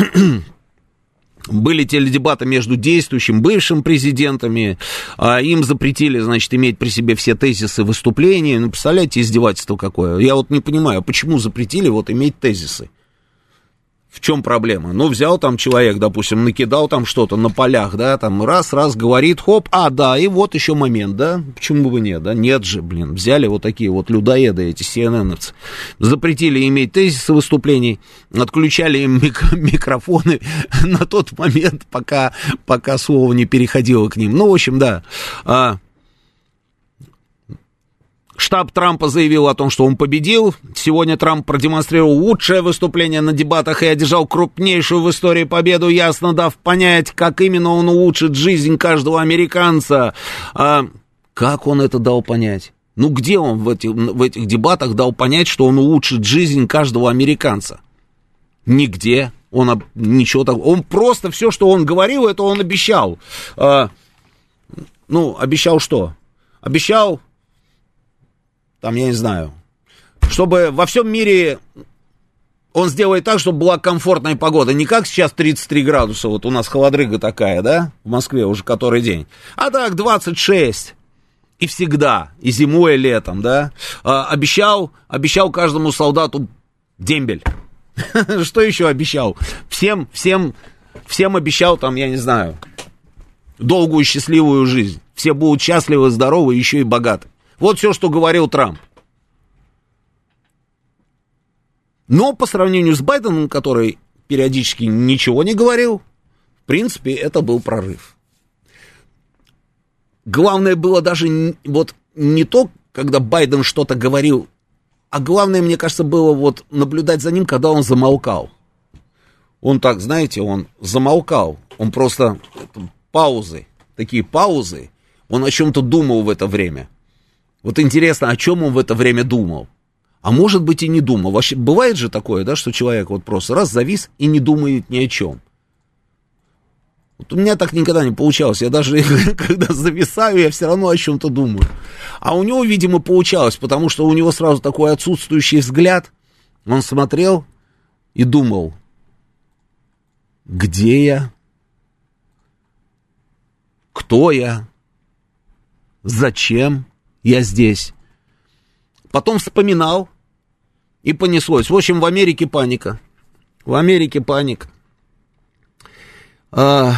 были теледебаты между действующим, бывшим президентами, им запретили, значит, иметь при себе все тезисы выступления, ну, представляете, издевательство какое, я вот не понимаю, почему запретили вот иметь тезисы? В чем проблема? Ну, взял там человек, допустим, накидал там что-то на полях, да, там раз, говорит, хоп, да, и вот еще момент, да, почему бы нет, да, нет же, блин, взяли вот такие вот людоеды, эти CNN-овцы, запретили иметь тезисы выступлений, отключали им микрофоны на тот момент, пока слово не переходило к ним, ну, в общем, да, штаб Трампа заявил о том, что он победил. Сегодня Трамп продемонстрировал лучшее выступление на дебатах и одержал крупнейшую в истории победу, ясно дав понять, как именно он улучшит жизнь каждого американца. Как он это дал понять? Ну, где он в этих дебатах дал понять, что он улучшит жизнь каждого американца? Нигде. Он ничего такого. Он просто все, что он говорил, это он обещал. Ну, обещал что? Обещал... Там, я не знаю, чтобы во всем мире он сделает так, чтобы была комфортная погода. Не как сейчас 33 градуса, вот у нас холодрыга такая, да, в Москве уже который день. А так 26. И всегда, и зимой, и летом, да. Обещал каждому солдату дембель. Что еще обещал? Всем обещал, там, я не знаю, долгую счастливую жизнь. Все будут счастливы, здоровы, еще и богаты. Вот все, что говорил Трамп. Но по сравнению с Байденом, который периодически ничего не говорил, в принципе, это был прорыв. Главное было даже вот не то, когда Байден что-то говорил, а главное, мне кажется, было вот наблюдать за ним, когда он замолкал. Он так, знаете, он замолкал. Он просто паузы, такие паузы, он о чем-то думал в это время. Вот интересно, о чем он в это время думал? А может быть и не думал. Вообще, бывает же такое, да, что человек вот просто раз завис и не думает ни о чем. Вот у меня так никогда не получалось. Я даже, когда зависаю, я все равно о чем-то думаю. А у него, видимо, получалось, потому что у него сразу такой отсутствующий взгляд. Он смотрел и думал, где я? Кто я? Зачем я здесь? Потом вспоминал, и понеслось. В общем, в Америке паника. В Америке паника. С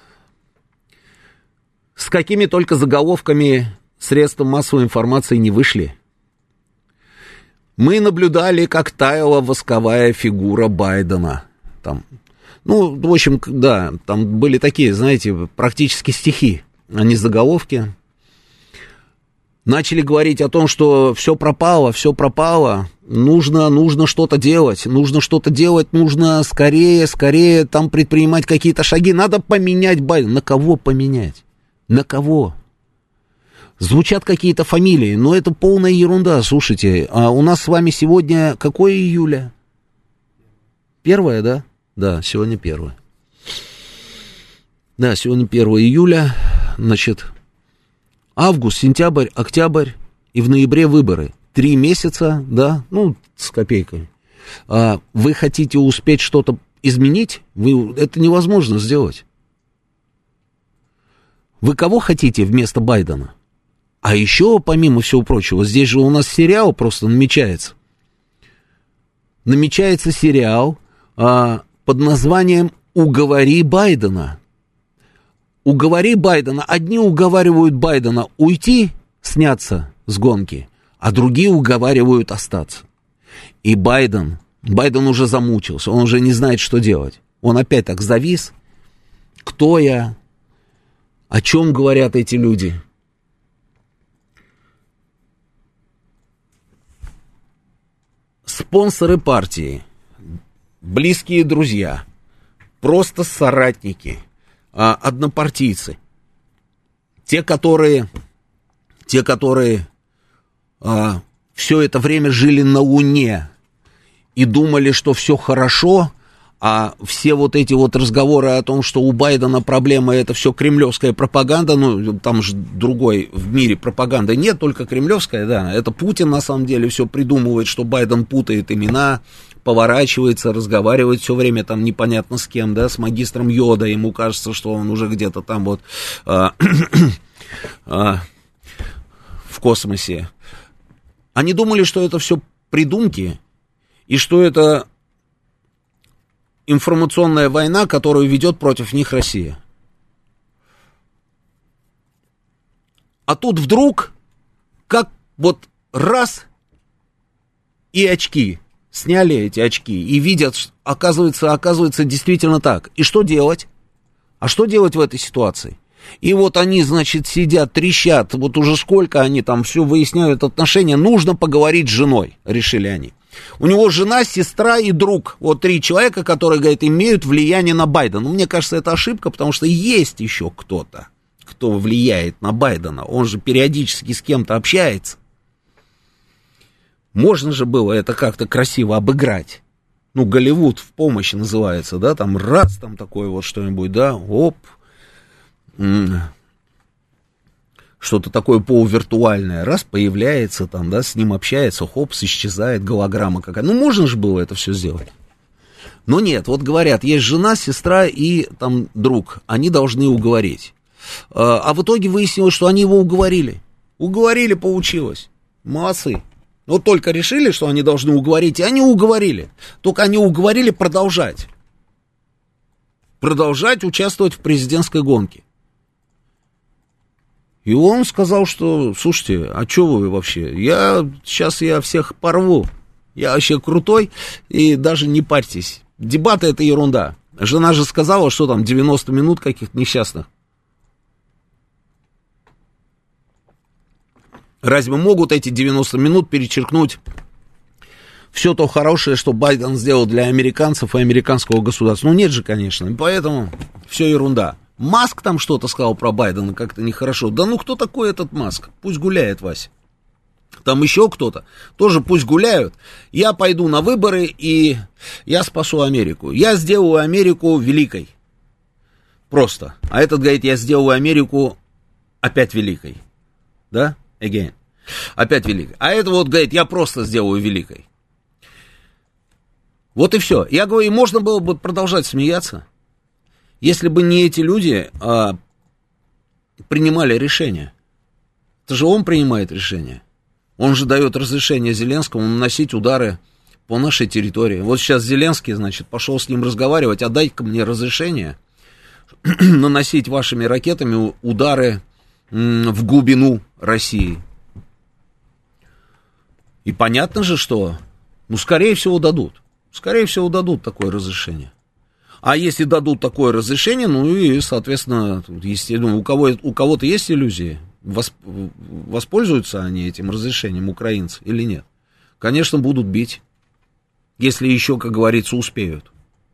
какими только заголовками средства массовой информации не вышли. Мы наблюдали, как таяла восковая фигура Байдена. Там, ну, в общем, да, там были такие, знаете, практически стихи, а не заголовки. Начали говорить о том, что все пропало, нужно что-то делать, нужно скорее там предпринимать какие-то шаги, надо поменять Байдена. На кого поменять? На кого? Звучат какие-то фамилии, но это полная ерунда, слушайте. А у нас с вами сегодня какое июля? 1, да? Да, сегодня 1. Да, сегодня 1 июля, значит... Август, сентябрь, октябрь и в ноябре выборы. 3 месяца, да, ну, с копейкой. Вы хотите успеть что-то изменить? Это невозможно сделать. Вы кого хотите вместо Байдена? А еще, помимо всего прочего, здесь же у нас сериал просто намечается. Намечается сериал под названием «Уговори Байдена». Уговори Байдена. Одни уговаривают Байдена уйти, сняться с гонки, а другие уговаривают остаться. И Байден уже замучился, он уже не знает, что делать. Он опять так завис. Кто я? О чем говорят эти люди? Спонсоры партии, близкие друзья, просто соратники, однопартийцы, те, которые все это время жили на Луне и думали, что все хорошо, а все вот эти вот разговоры о том, что у Байдена проблема, это все кремлевская пропаганда, ну, там же другой в мире пропаганды нет, только кремлевская, да, это Путин на самом деле все придумывает, что Байден путает имена, поворачивается, разговаривает все время там непонятно с кем, да, с магистром Йода, ему кажется, что он уже где-то там вот в космосе. Они думали, что это все придумки, и что это информационная война, которую ведет против них Россия. А тут вдруг, как вот раз, и очки, сняли эти очки, и видят, оказывается действительно так. И что делать? А что делать в этой ситуации? И вот они, значит, сидят, трещат, вот уже сколько они там все выясняют отношения, нужно поговорить с женой, решили они. У него жена, сестра и друг. Вот 3 человека, которые, говорит, имеют влияние на Байдена. Ну, мне кажется, это ошибка, потому что есть еще кто-то, кто влияет на Байдена. Он же периодически с кем-то общается. Можно же было это как-то красиво обыграть. Ну, Голливуд в помощи называется, да, там раз, там такое вот что-нибудь, да, оп. Что-то такое полувиртуальное, раз появляется там, да, с ним общается, хопс, исчезает, голограмма какая. Ну, можно же было это все сделать. Но нет, вот говорят, есть жена, сестра и там друг, они должны уговорить. А в итоге выяснилось, что они его уговорили. Уговорили, получилось. Молодцы. Вот только решили, что они должны уговорить, и они уговорили. Только они уговорили продолжать. Продолжать участвовать в президентской гонке. И он сказал, что, слушайте, а что вы вообще, сейчас я всех порву, я вообще крутой, и даже не парьтесь, дебаты это ерунда. Жена же сказала, что там 90 минут каких-то несчастных. Разве могут эти 90 минут перечеркнуть все то хорошее, что Байден сделал для американцев и американского государства? Ну нет же, конечно, и поэтому все ерунда. Маск там что-то сказал про Байдена, как-то нехорошо. Да ну кто такой этот Маск? Пусть гуляет, Вася. Там еще кто-то, тоже пусть гуляют. Я пойду на выборы, и я спасу Америку. Я сделаю Америку великой. Просто. А этот говорит, я сделаю Америку опять великой. Да? Again. Опять великой. А это вот говорит, я просто сделаю великой. Вот и все. Я говорю, и можно было бы продолжать смеяться, если бы не эти люди принимали решения. Это же он принимает решения. Он же дает разрешение Зеленскому наносить удары по нашей территории. Вот сейчас Зеленский, значит, пошел с ним разговаривать, а дай-ка мне разрешение наносить вашими ракетами удары в глубину России. И понятно же, что, ну, скорее всего, дадут. Скорее всего, дадут такое разрешение. А если дадут такое разрешение, ну и, соответственно, естественно, у кого-то есть иллюзии, воспользуются они этим разрешением, украинцы, или нет? Конечно, будут бить, если еще, как говорится, успеют.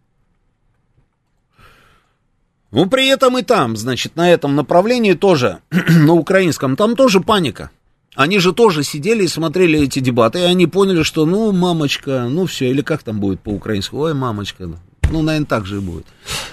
Ну, при этом и там, значит, на этом направлении тоже, на украинском, там тоже паника. Они же тоже сидели и смотрели эти дебаты, и они поняли, что, ну, мамочка, ну, все, или как там будет по-украински, ой, мамочка, ну, наверное, так же и будет.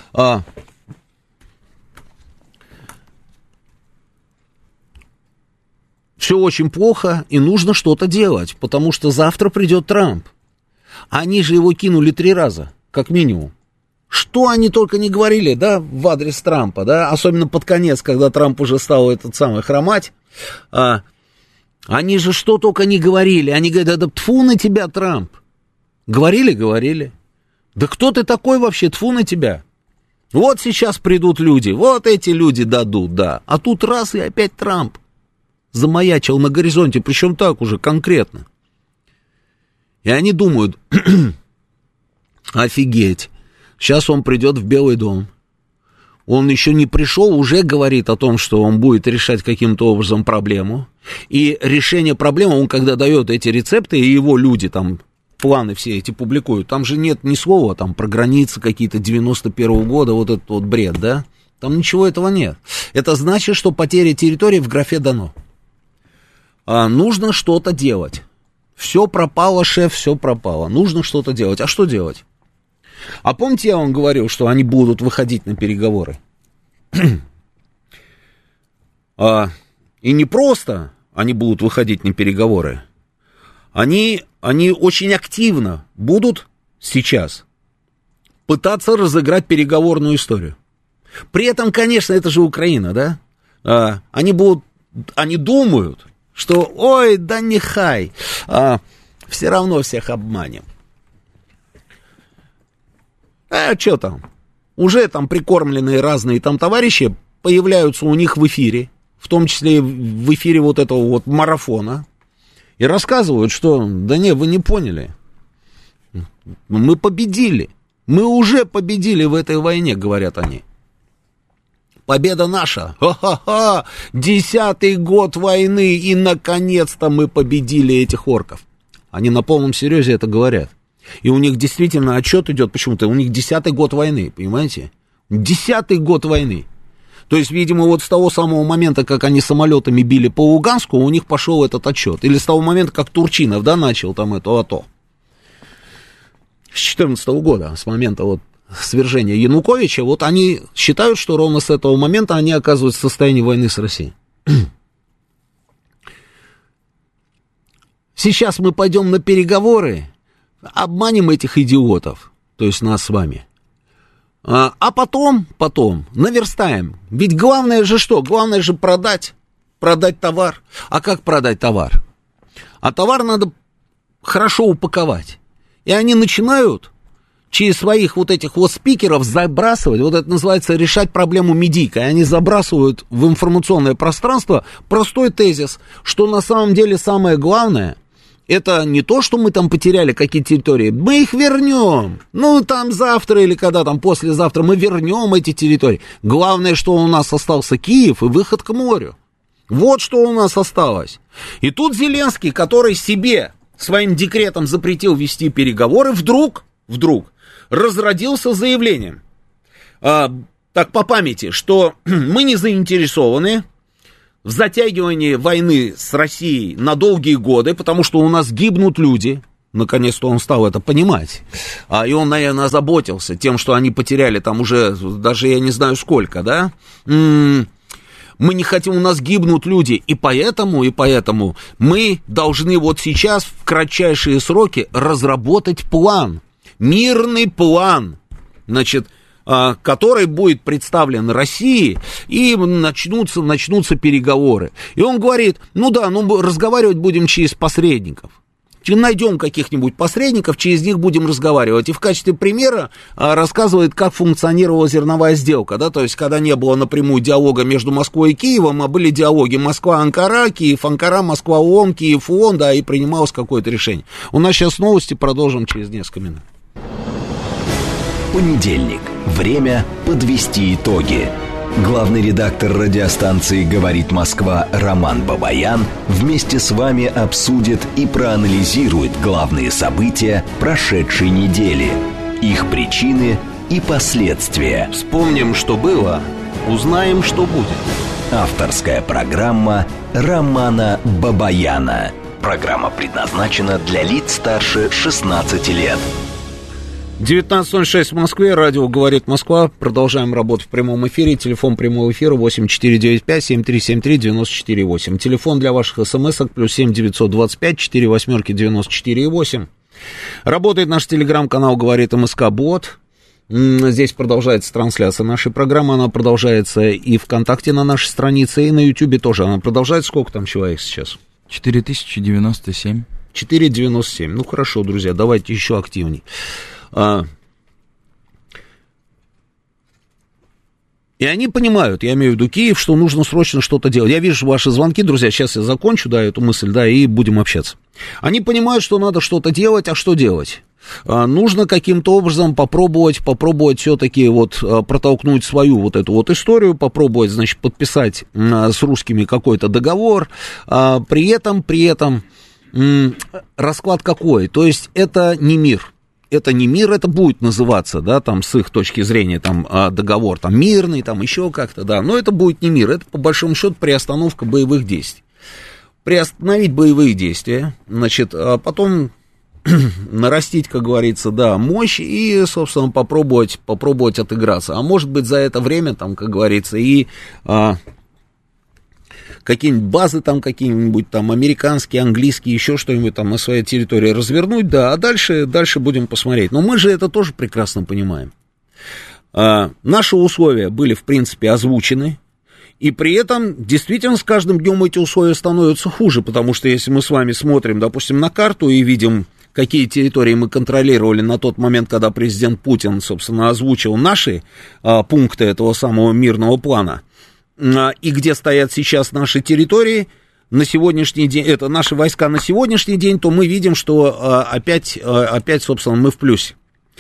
Все очень плохо, и нужно что-то делать, потому что завтра придет Трамп. Они же его кинули 3 раза, как минимум. Что они только не говорили, да, в адрес Трампа, да, особенно под конец, когда Трамп уже стал этот самый хромать. Они же что только не говорили. Они говорят, да тьфу на тебя, Трамп. Говорили. Да кто ты такой вообще, тьфу на тебя? Вот сейчас придут люди, вот эти люди дадут, да. А тут раз и опять Трамп замаячил на горизонте, причем так уже конкретно. И они думают, офигеть, сейчас он придет в Белый дом, Он еще не пришел, уже говорит о том, что он будет решать каким-то образом проблему. И решение проблемы, он когда дает эти рецепты, и его люди там планы все эти публикуют, там же нет ни слова там про границы какие-то 91-го года, вот этот вот бред, да? Там ничего этого нет. Это значит, что потеря территории в графе дано. Нужно что-то делать. Все пропало, шеф, все пропало. Нужно что-то делать. А что делать? А помните, я вам говорил, что они будут выходить на переговоры? И не просто они будут выходить на переговоры. Они очень активно будут сейчас пытаться разыграть переговорную историю. При этом, конечно, это же Украина, да? Они думают, что, ой, да нехай, все равно всех обманем. Что там? Уже там прикормленные разные там товарищи появляются у них в эфире, в том числе в эфире вот этого вот марафона, и рассказывают, что, да не, вы не поняли, мы победили, мы уже победили в этой войне, говорят они. Победа наша, ха-ха-ха, 10-й год войны, и наконец-то мы победили этих орков. Они на полном серьезе это говорят. И у них действительно отчет идет почему-то, у них 10-й год войны, понимаете? 10-й год войны. То есть, видимо, вот с того самого момента, как они самолетами били по Луганску, у них пошел этот отчет. Или с того момента, как Турчинов, да, начал там это АТО. С 14 года, с момента вот свержения Януковича, вот они считают, что ровно с этого момента они оказываются в состоянии войны с Россией. Сейчас мы пойдем на переговоры, обманем этих идиотов, то есть нас с вами, а потом наверстаем. Ведь главное же что? Главное же продать товар. А как продать товар? А товар надо хорошо упаковать. И они начинают через своих вот этих вот спикеров забрасывать, вот это называется решать проблему медийкой. Они забрасывают в информационное пространство простой тезис, что на самом деле самое главное, это не то, что мы там потеряли какие-то территории, мы их вернем. Ну, там завтра или когда там послезавтра мы вернем эти территории. Главное, что у нас остался Киев и выход к морю. Вот что у нас осталось. И тут Зеленский, который себе своим декретом запретил вести переговоры, вдруг разродился заявлением. Так по памяти, что мы не заинтересованы в затягивании войны с Россией на долгие годы, потому что у нас гибнут люди. Наконец-то он стал это понимать. И он, наверное, озаботился тем, что они потеряли там уже, даже я не знаю сколько, да? Мы не хотим, у нас гибнут люди, и поэтому мы должны вот сейчас в кратчайшие сроки разработать план, мирный план, значит, который будет представлен России, и начнутся переговоры. И он говорит, разговаривать будем через посредников. Найдем каких-нибудь посредников, через них будем разговаривать. И в качестве примера рассказывает, как функционировала зерновая сделка, да, то есть, когда не было напрямую диалога между Москвой и Киевом, а были диалоги Москва-Анкара, Киев-Анкара, Москва-ООН, Киев-ООН, да, и принималось какое-то решение. У нас сейчас новости, продолжим через несколько минут. Понедельник. Время подвести итоги. Главный редактор радиостанции «Говорит Москва» Роман Бабаян вместе с вами обсудит и проанализирует главные события прошедшей недели, их причины и последствия. Вспомним, что было, узнаем, что будет. Авторская программа Романа Бабаяна. Программа предназначена для лиц старше 16 лет. 19:06 в Москве, радио «Говорит Москва». Продолжаем работу в прямом эфире. Телефон прямого эфира 8495-7373-94-8. Телефон для ваших смс-ок +7 925 48 94 Работает наш телеграм-канал «Говорит МСК Бот». Здесь продолжается трансляция нашей программы. Она продолжается и ВКонтакте на нашей странице, и на Ютубе тоже. Она продолжается. Сколько там человек сейчас? 4097. 497. Ну, хорошо, друзья, давайте еще активней. И они понимают, я имею в виду Киев, что нужно срочно что-то делать. Я вижу ваши звонки, друзья, сейчас я закончу, да, эту мысль, да, и будем общаться. Они понимают, что надо что-то делать, а что делать? нужно каким-то образом попробовать все-таки вот протолкнуть свою вот эту вот историю, попробовать, значит, подписать с русскими какой-то договор, при этом расклад какой? То есть это не мир. Это не мир, это будет называться, да, там, с их точки зрения, там, договор, там, мирный, там, еще как-то, да, но это будет не мир, это, по большому счету, приостановка боевых действий. Приостановить боевые действия, значит, а потом нарастить, как говорится, да, мощь и, собственно, попробовать отыграться. А может быть, за это время, там, как говорится, и какие-нибудь базы там, какие-нибудь там американские, английские, еще что-нибудь там на своей территории развернуть, да, а дальше будем посмотреть. Но мы же это тоже прекрасно понимаем. Наши условия были, в принципе, озвучены. И при этом, действительно, с каждым днем эти условия становятся хуже, потому что если мы с вами смотрим, допустим, на карту и видим, какие территории мы контролировали на тот момент, когда президент Путин, собственно, озвучил наши пункты этого самого мирного плана, и где стоят сейчас наши территории, на сегодняшний день, это наши войска на сегодняшний день, то мы видим, что опять, собственно, мы в плюсе.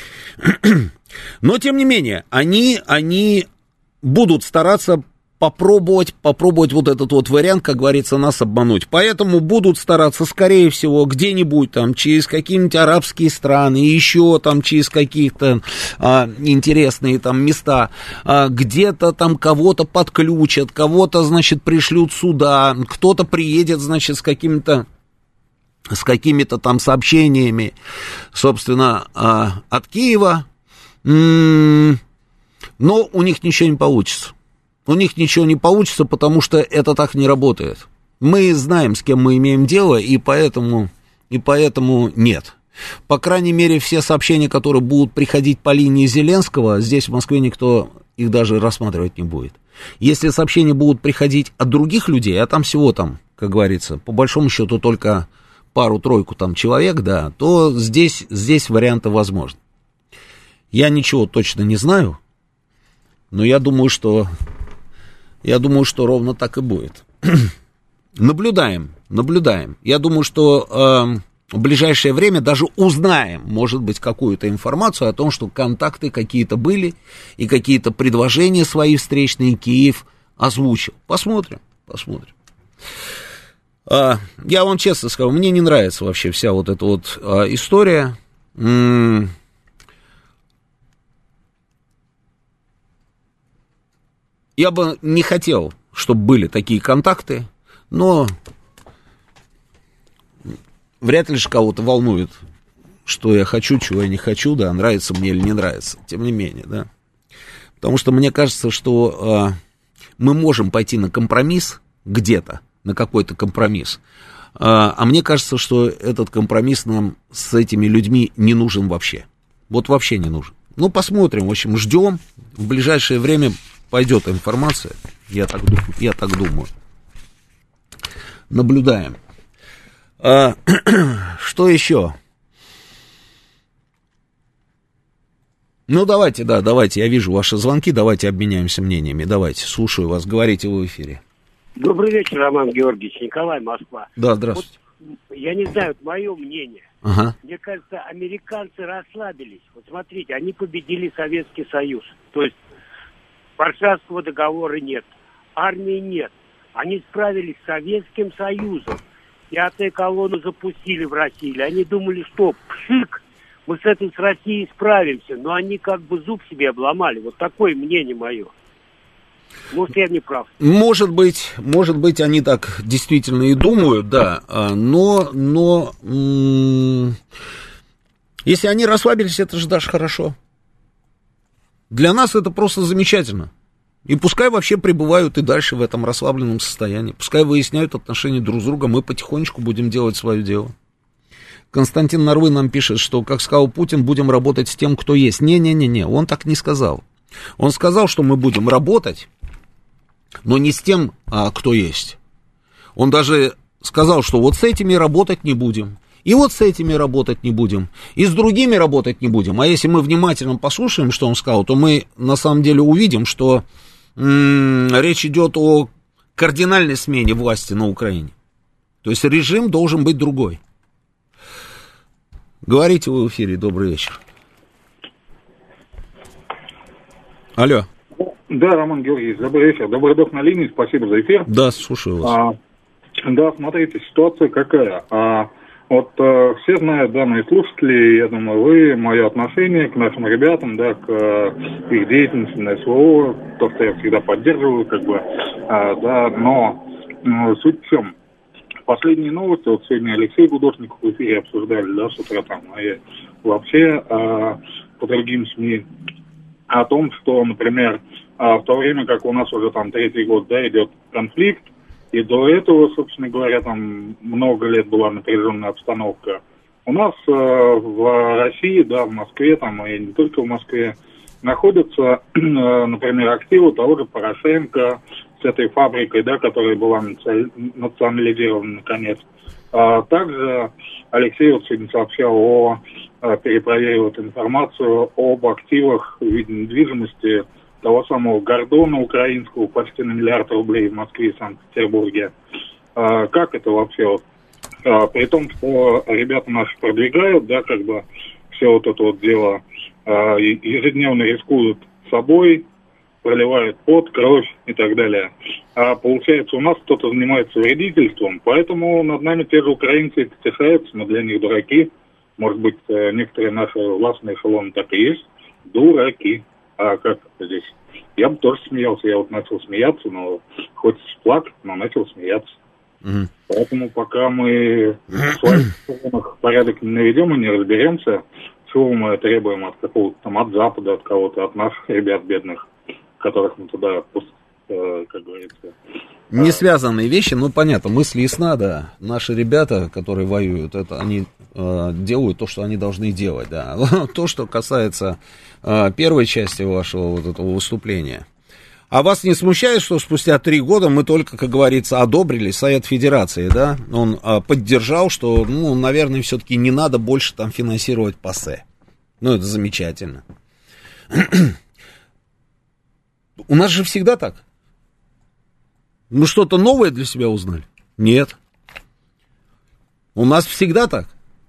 Но, тем не менее, они будут стараться попробовать вот этот вот вариант, как говорится, нас обмануть. Поэтому будут стараться, скорее всего, где-нибудь там, через какие-нибудь арабские страны, еще там, через какие-то интересные там места, где-то там кого-то подключат, кого-то, значит, пришлют сюда, кто-то приедет, значит, с какими-то там сообщениями, собственно, от Киева, но у них ничего не получится. У них ничего не получится, потому что это так не работает. Мы знаем, с кем мы имеем дело, и поэтому нет. По крайней мере, все сообщения, которые будут приходить по линии Зеленского, здесь в Москве никто их даже рассматривать не будет. Если сообщения будут приходить от других людей, а там всего там, как говорится, по большому счету только пару-тройку там человек, да, то здесь варианты возможны. Я ничего точно не знаю, но я думаю, что ровно так и будет. Наблюдаем. Я думаю, что в ближайшее время даже узнаем, может быть, какую-то информацию о том, что контакты какие-то были и какие-то предложения свои встречные Киев озвучил. Посмотрим. Я вам честно скажу, мне не нравится вообще вся вот эта вот история. Я бы не хотел, чтобы были такие контакты, но вряд ли же кого-то волнует, что я хочу, чего я не хочу, да, нравится мне или не нравится, тем не менее, да. Потому что мне кажется, что мы можем пойти на компромисс где-то, на какой-то компромисс, а мне кажется, что этот компромисс нам с этими людьми не нужен вообще. Вот вообще не нужен. Ну, посмотрим, в общем, ждем, в ближайшее время пойдет информация, я так думаю. Наблюдаем. Что еще? Ну, давайте, я вижу ваши звонки, давайте обменяемся мнениями, давайте, слушаю вас, говорите вы в эфире. Добрый вечер, Роман Георгиевич, Николай, Москва. Да, здравствуйте. Вот, я не знаю, это мое мнение. Ага. Мне кажется, американцы расслабились. Вот смотрите, они победили Советский Союз, то есть Варшавского договора нет, армии нет. Они справились с Советским Союзом. Пятую колонну запустили в России. Они думали, что пшик, мы с Россией справимся. Но они как бы зуб себе обломали. Вот такое мнение мое. Может, я не прав. Может быть, они так действительно и думают, да. Но если они расслабились, это же даже хорошо. Для нас это просто замечательно. И пускай вообще пребывают и дальше в этом расслабленном состоянии. Пускай выясняют отношения друг с другом, мы потихонечку будем делать свое дело. Константин Нарвы нам пишет, что, как сказал Путин, будем работать с тем, кто есть. Не-не-не, он так не сказал. Он сказал, что мы будем работать, но не с тем, кто есть. Он даже сказал, что вот с этими работать не будем. И вот с этими работать не будем, и с другими работать не будем. А если мы внимательно послушаем, что он сказал, то мы на самом деле увидим, что речь идет о кардинальной смене власти на Украине. То есть режим должен быть другой. Говорите вы в эфире, добрый вечер. Алло. Да, Роман Георгиевич, добрый вечер. Добрый док на линии, спасибо за эфир. Да, слушаю вас. Да, смотрите, ситуация какая. Все знают, да, мои слушатели, я думаю, вы, мое отношение к нашим ребятам, да, к их деятельности на СВО, то, что я всегда поддерживаю, но суть в чем? Последние новости, вот сегодня Алексей Гудошников в эфире обсуждали, да, с утра там, и вообще по другим СМИ, о том, что, например, в то время, как у нас уже там 3-й год, да, идет конфликт, и до этого, собственно говоря, там много лет была напряженная обстановка. У нас в России, да, в Москве, там, и не только в Москве, находятся, например, активы того же Порошенко с этой фабрикой, да, которая была национализирована наконец. Также Алексей вот сегодня сообщал перепроверил эту информацию об активах в виде недвижимости того самого Гордона украинского, почти на $1 миллиард рублей в Москве и Санкт-Петербурге. Как это вообще? При том, что ребята наши продвигают, да, как бы все вот это вот дело, ежедневно рискуют собой, проливают пот, кровь и так далее. А получается, у нас кто-то занимается вредительством, поэтому над нами те же украинцы потешаются, мы для них дураки. Может быть, некоторые наши властные эшелоны так и есть. Дураки. А как здесь? Я бы тоже смеялся. Я вот начал смеяться, но хоть плакать, но начал смеяться. Mm-hmm. Поэтому пока мы в своих порядок не наведем и не разберемся, чего мы требуем от какого-то там, от Запада, от кого-то, от наших ребят бедных, которых мы туда, как говорится... Не связанные вещи, ну понятно, мысль ясна, да. Наши ребята, которые воюют, это они делают то, что они должны делать, да. То, что касается первой части вашего вот этого выступления. А вас не смущает, что спустя 3 года мы только, как говорится, одобрили Совет Федерации, да? Он поддержал, что, ну, наверное, все-таки не надо больше там финансировать ПАСЕ. Ну, это замечательно. У нас же всегда так. Мы что-то новое для себя узнали? Нет. У нас всегда так.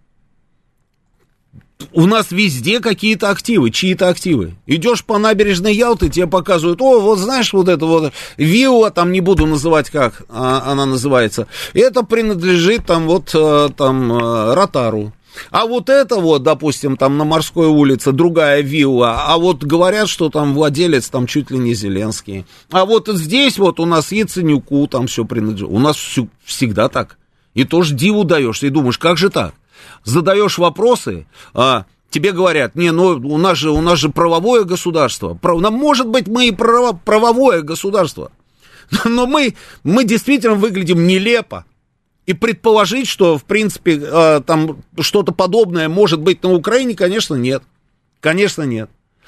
У нас везде какие-то активы, чьи-то активы. Идешь по набережной Ялты, тебе показывают, вот знаешь, вот это вот вилла, там не буду называть, как она называется, это принадлежит там вот там Ротару. А вот это вот, допустим, там на Морской улице другая вилла, а вот говорят, что там владелец там чуть ли не Зеленский. А вот здесь вот у нас Яценюку там все принадлежит. У нас всегда так. И тоже диву даешься и думаешь, как же так? Задаешь вопросы, тебе говорят, не, ну у нас же правовое государство. Может быть, мы и правовое государство, но мы действительно выглядим нелепо. И предположить, что, в принципе, там что-то подобное может быть на Украине, конечно, нет. Конечно, нет.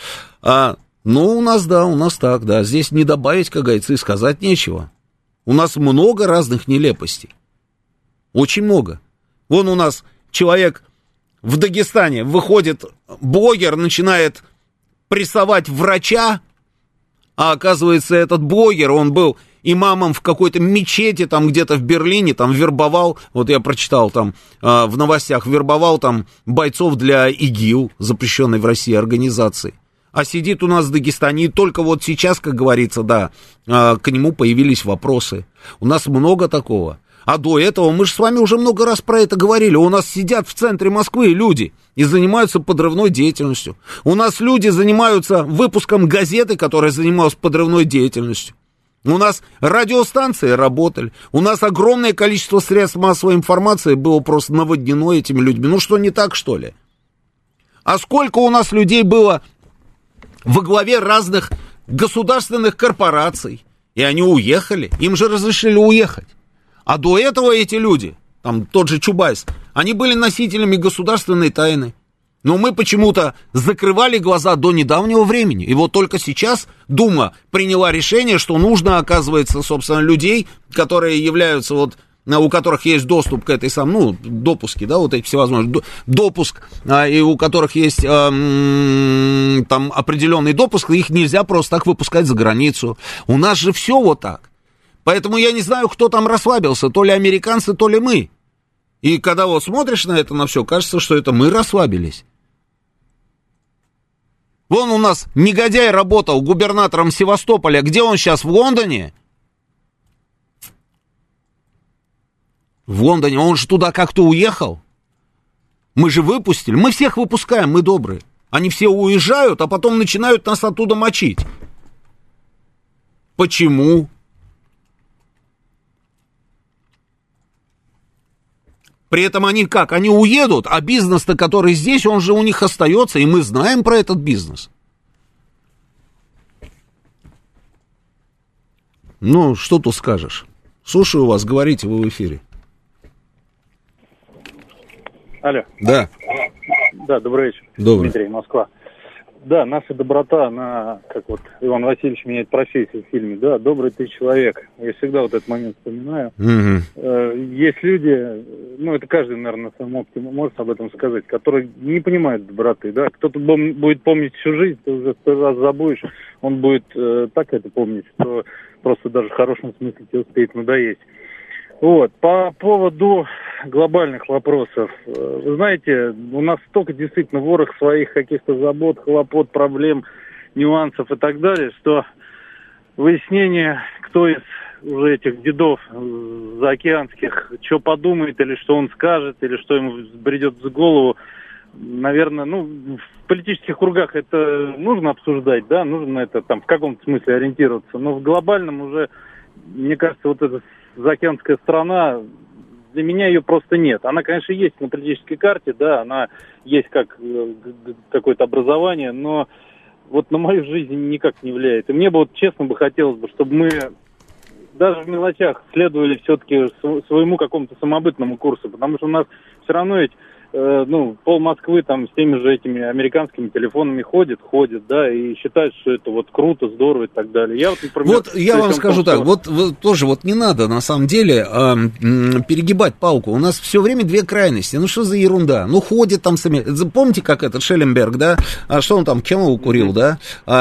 Ну, у нас так, да. Здесь не добавить, как говорится, и сказать нечего. У нас много разных нелепостей. Очень много. Вон у нас человек в Дагестане выходит, блогер, начинает прессовать врача, а оказывается, этот блогер, он был имамом в какой-то мечети, там где-то в Берлине, там вербовал, вот я прочитал там в новостях, вербовал там бойцов для ИГИЛ, запрещенной в России организации. А сидит у нас в Дагестане, и только вот сейчас, как говорится, да, к нему появились вопросы. У нас много такого. А до этого, мы же с вами уже много раз про это говорили, у нас сидят в центре Москвы люди и занимаются подрывной деятельностью. У нас люди занимаются выпуском газеты, которая занималась подрывной деятельностью. У нас радиостанции работали, у нас огромное количество средств массовой информации было просто наводнено этими людьми. Ну что, не так, что ли? А сколько у нас людей было во главе разных государственных корпораций, и они уехали, им же разрешили уехать. А до этого эти люди, там тот же Чубайс, они были носителями государственной тайны. Но мы почему-то закрывали глаза до недавнего времени. И вот только сейчас Дума приняла решение, что нужно, оказывается, собственно, людей, которые являются вот, у которых есть доступ к этой самой, ну, допуски, да, вот эти всевозможные, допуск, и у которых есть там определенный допуск, их нельзя просто так выпускать за границу. У нас же все вот так. Поэтому я не знаю, кто там расслабился, то ли американцы, то ли мы. И когда вот смотришь на это, на все, кажется, что это мы расслабились. Вон у нас негодяй работал губернатором Севастополя. Где он сейчас? В Лондоне? В Лондоне. Он же туда как-то уехал. Мы же выпустили. Мы всех выпускаем, мы добрые. Они все уезжают, а потом начинают нас оттуда мочить. Почему? При этом они как? Они уедут, а бизнес-то, который здесь, он же у них остается, и мы знаем про этот бизнес. Ну, что тут скажешь? Слушаю вас, говорите, вы в эфире. Алло. Да. Да, добрый вечер. Добрый. Дмитрий, Москва. Да, наша доброта, она, как вот Иван Васильевич меняет профессию в фильме, да, добрый ты человек. Я всегда вот этот момент вспоминаю. Есть люди, ну, это каждый, наверное, на своем опыте может об этом сказать, которые не понимают доброты, да. Кто-то будет помнить всю жизнь, ты уже 100 раз забудешь, он будет так это помнить, что просто даже в хорошем смысле тебе успеет надоесть. Вот, по поводу глобальных вопросов. Вы знаете, у нас столько действительно ворох своих каких-то забот, хлопот, проблем, нюансов и так далее, что выяснение, кто из уже этих дедов заокеанских, что подумает, или что он скажет, или что ему бредет в голову, наверное, ну, в политических кругах это нужно обсуждать, да, нужно это там в каком-то смысле ориентироваться, но в глобальном уже, мне кажется, вот эта заокеанская страна, для меня ее просто нет. Она, конечно, есть на политической карте, да, она есть как какое-то образование, но вот на мою жизнь никак не влияет. И мне бы вот честно бы хотелось бы, чтобы мы даже в мелочах следовали все-таки своему какому-то самобытному курсу, потому что у нас все равно ведь пол Москвы там с теми же этими американскими телефонами ходит, да, и считает, что это вот круто, здорово и так далее. Я вот, например, вот я вам скажу так, вот тоже вот не надо на самом деле перегибать палку. У нас все время две крайности. Ну что за ерунда? Ну ходит там сами. Помните, как этот Шелленберг, да? А что он там, Camel курил, да?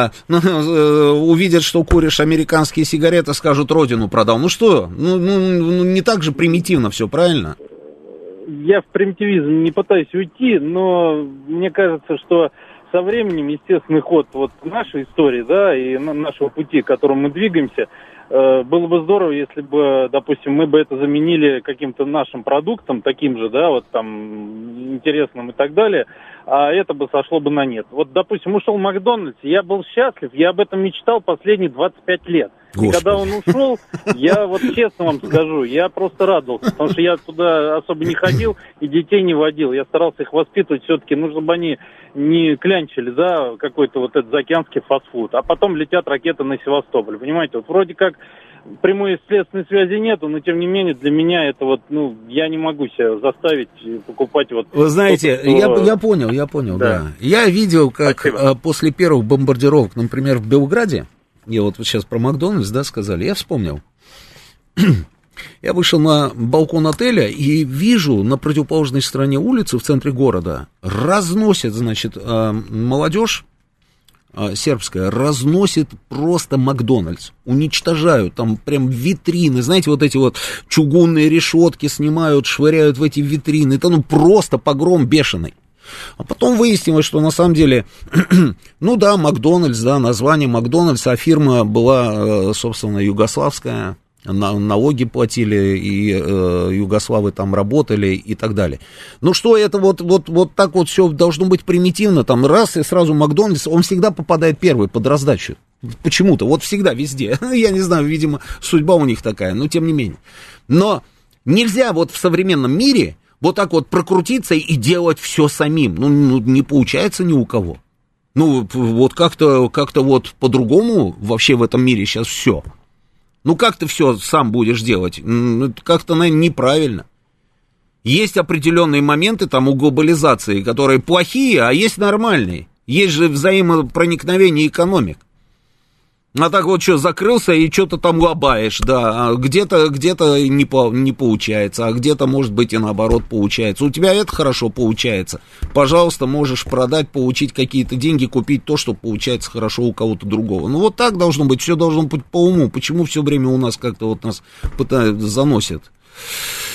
Увидят, что куришь американские сигареты, скажут, родину продал. Ну что? Ну не так же примитивно все, правильно? Я в примитивизм не пытаюсь уйти, но мне кажется, что со временем естественный ход вот нашей истории, да, и нашего пути, к которому мы двигаемся, было бы здорово, если бы, допустим, мы бы это заменили каким-то нашим продуктом, таким же, да, вот там, интересным и так далее, а это бы сошло бы на нет. Вот, допустим, ушел Макдональдс, я был счастлив, я об этом мечтал последние 25 лет. Господи. И когда он ушел, я вот честно вам скажу, я просто радовался, потому что я туда особо не ходил и детей не водил. Я старался их воспитывать все-таки, ну, чтобы они не клянчили, да, какой-то вот этот заокеанский фастфуд, а потом летят ракеты на Севастополь, понимаете? Вот вроде как прямой следственной связи нету, но тем не менее для меня это вот, ну, я не могу себя заставить покупать вот... Вы знаете, я понял, да. Я видел, как после первых бомбардировок, например, в Белграде, я вот сейчас про Макдональдс, да, сказали, я вспомнил. Я вышел на балкон отеля и вижу на противоположной стороне улицы в центре города разносят, значит, молодежь сербская разносит просто Макдональдс, уничтожают, там прям витрины, знаете, вот эти вот чугунные решетки снимают, швыряют в эти витрины, это ну просто погром бешеный. А потом выяснилось, что на самом деле, ну да, Макдональдс, да, название Макдональдс, а фирма была, собственно, югославская, налоги платили, и югославы там работали и так далее. Ну что, это вот так вот все должно быть примитивно, там раз и сразу Макдональдс, он всегда попадает первый под раздачу. Почему-то, вот всегда, везде. Я не знаю, видимо, судьба у них такая, но тем не менее. Но нельзя вот в современном мире вот так вот прокрутиться и делать все самим. Ну, не получается ни у кого. Ну, вот как-то вот по-другому вообще в этом мире сейчас все. Ну, как ты все сам будешь делать? Как-то, наверное, неправильно. Есть определенные моменты там у глобализации, которые плохие, а есть нормальные. Есть же взаимопроникновение экономик. А так вот что, закрылся и что-то там лобаешь, да, а где-то не получается, а где-то, может быть, и наоборот получается. У тебя это хорошо получается, пожалуйста, можешь продать, получить какие-то деньги, купить то, что получается хорошо у кого-то другого. Ну, вот так должно быть, все должно быть по уму. Почему все время у нас как-то вот нас заносят?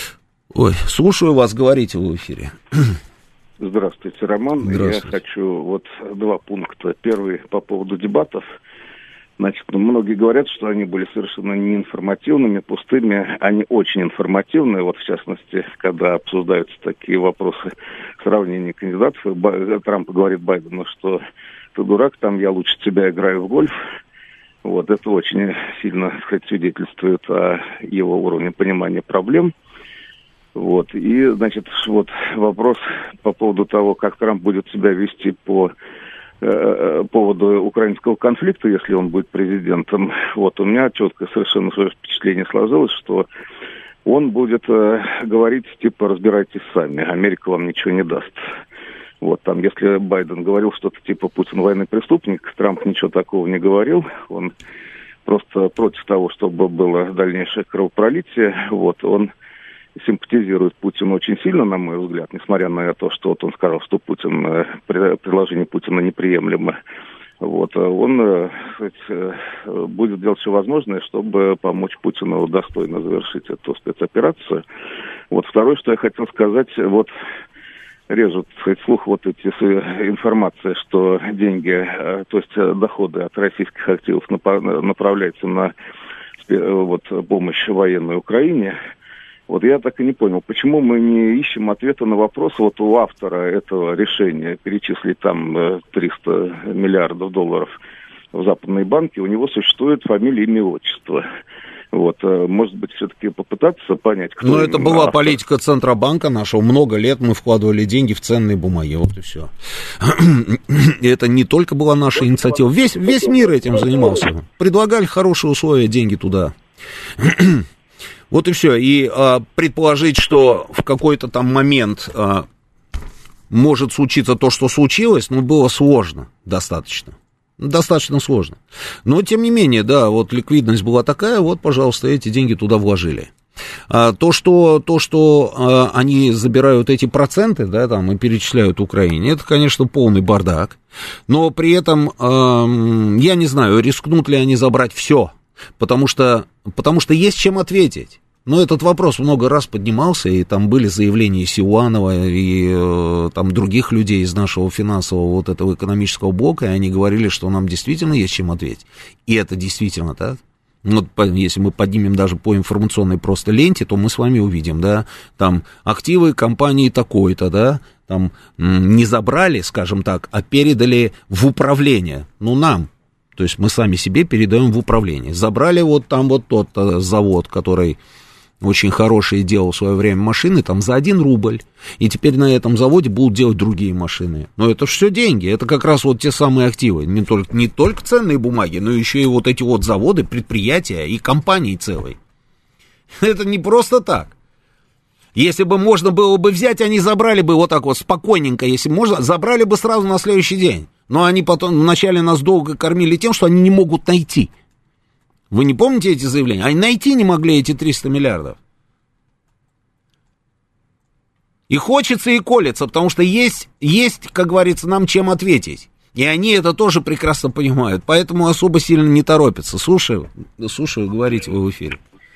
Ой, слушаю вас, говорите в эфире. Здравствуйте, Роман. Здравствуйте. Я хочу два пункта. Первый по поводу дебатов. Значит, многие говорят, что они были совершенно неинформативными, пустыми. Они очень информативные. В частности, когда обсуждаются такие вопросы сравнения кандидатов, Трамп говорит Байдену, что ты дурак, я лучше тебя играю в гольф. Это очень сильно, свидетельствует о его уровне понимания проблем. И, вопрос по поводу того, как Трамп будет себя вести по поводу украинского конфликта, если он будет президентом. У меня четкое совершенно свое впечатление сложилось, что он будет говорить, разбирайтесь сами, Америка вам ничего не даст. Если Байден говорил что-то Путин военный преступник, Трамп ничего такого не говорил, он просто против того, чтобы было дальнейшее кровопролитие, он симпатизирует Путину очень сильно, на мой взгляд, несмотря на то, что он сказал, что предложение Путина неприемлемо. Он будет делать все возможное, чтобы помочь Путину достойно завершить эту спецоперацию. Второе, что я хотел сказать, режут слух информация, что деньги, то есть доходы от российских активов направляются на помощь военной Украине. Я так и не понял, почему мы не ищем ответа на вопрос у автора этого решения перечислить 300 миллиардов долларов в западные банки, у него существует фамилия, имя, отчество. Может быть, все-таки попытаться понять, кто... Но это была автор. Политика Центробанка нашего. Много лет мы вкладывали деньги в ценные бумаги. И все. И это не только была наша инициатива. Весь мир этим занимался. Предлагали хорошие условия, деньги туда. И все. И предположить, что в какой-то момент может случиться то, что случилось, было сложно достаточно. Достаточно сложно. Но, тем не менее, ликвидность была такая, пожалуйста, эти деньги туда вложили. То, что они забирают эти проценты, и перечисляют Украине, это, конечно, полный бардак. Но при этом, я не знаю, рискнут ли они забрать все. Потому что есть чем ответить. Но этот вопрос много раз поднимался, и там были заявления Силуанова и других людей из нашего финансового этого экономического блока, и они говорили, что нам действительно есть чем ответить. И это действительно так. Если мы поднимем даже по информационной просто ленте, то мы с вами увидим, активы компании такой-то, не забрали, скажем так, а передали в управление, нам. То есть мы сами себе передаем в управление. Забрали тот завод, который очень хороший делал в свое время машины, за 1 рубль. И теперь на этом заводе будут делать другие машины. Но это же все деньги. Это как раз те самые активы. Не только ценные бумаги, но еще и эти заводы, предприятия и компании целые. Это не просто так. Если бы можно было бы взять, они забрали бы спокойненько, если можно, забрали бы сразу на следующий день. Но они потом вначале нас долго кормили тем, что они не могут найти. Вы не помните эти заявления? Они найти не могли эти 300 миллиардов. И хочется, и колется, потому что есть, как говорится, нам чем ответить. И они это тоже прекрасно понимают, поэтому особо сильно не торопятся. Слушаю, говорите вы в эфире.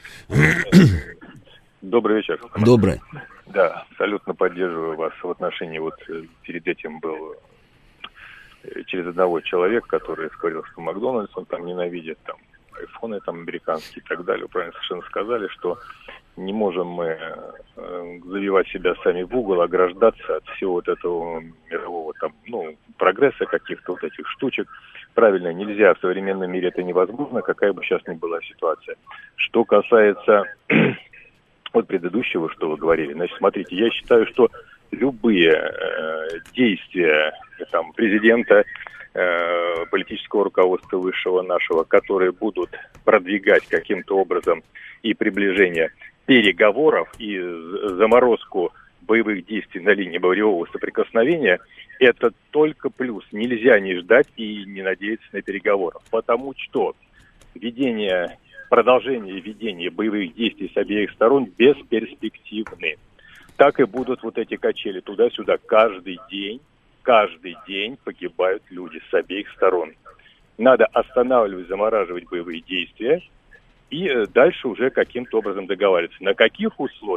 Добрый вечер. Добрый. Да, абсолютно поддерживаю вас в отношении, перед этим был через одного человека, который говорил, что Макдональдс он ненавидит, айфоны американские и так далее. Правильно совершенно сказали, что не можем мы завивать себя сами в угол, ограждаться от всего этого мирового прогресса, каких-то этих штучек. Правильно, нельзя, в современном мире это невозможно, какая бы сейчас ни была ситуация. Что касается предыдущего, что вы говорили, значит, смотрите, я считаю, что любые действия президента, политического руководства высшего нашего, которые будут продвигать каким-то образом и приближение переговоров, и заморозку боевых действий на линии боевого соприкосновения, это только плюс. Нельзя не ждать и не надеяться на переговоры. Потому что продолжение ведения боевых действий с обеих сторон бесперспективны. Так и будут эти качели туда-сюда каждый день погибают люди с обеих сторон. Надо останавливать, замораживать боевые действия и дальше уже каким-то образом договариваться. На каких условиях?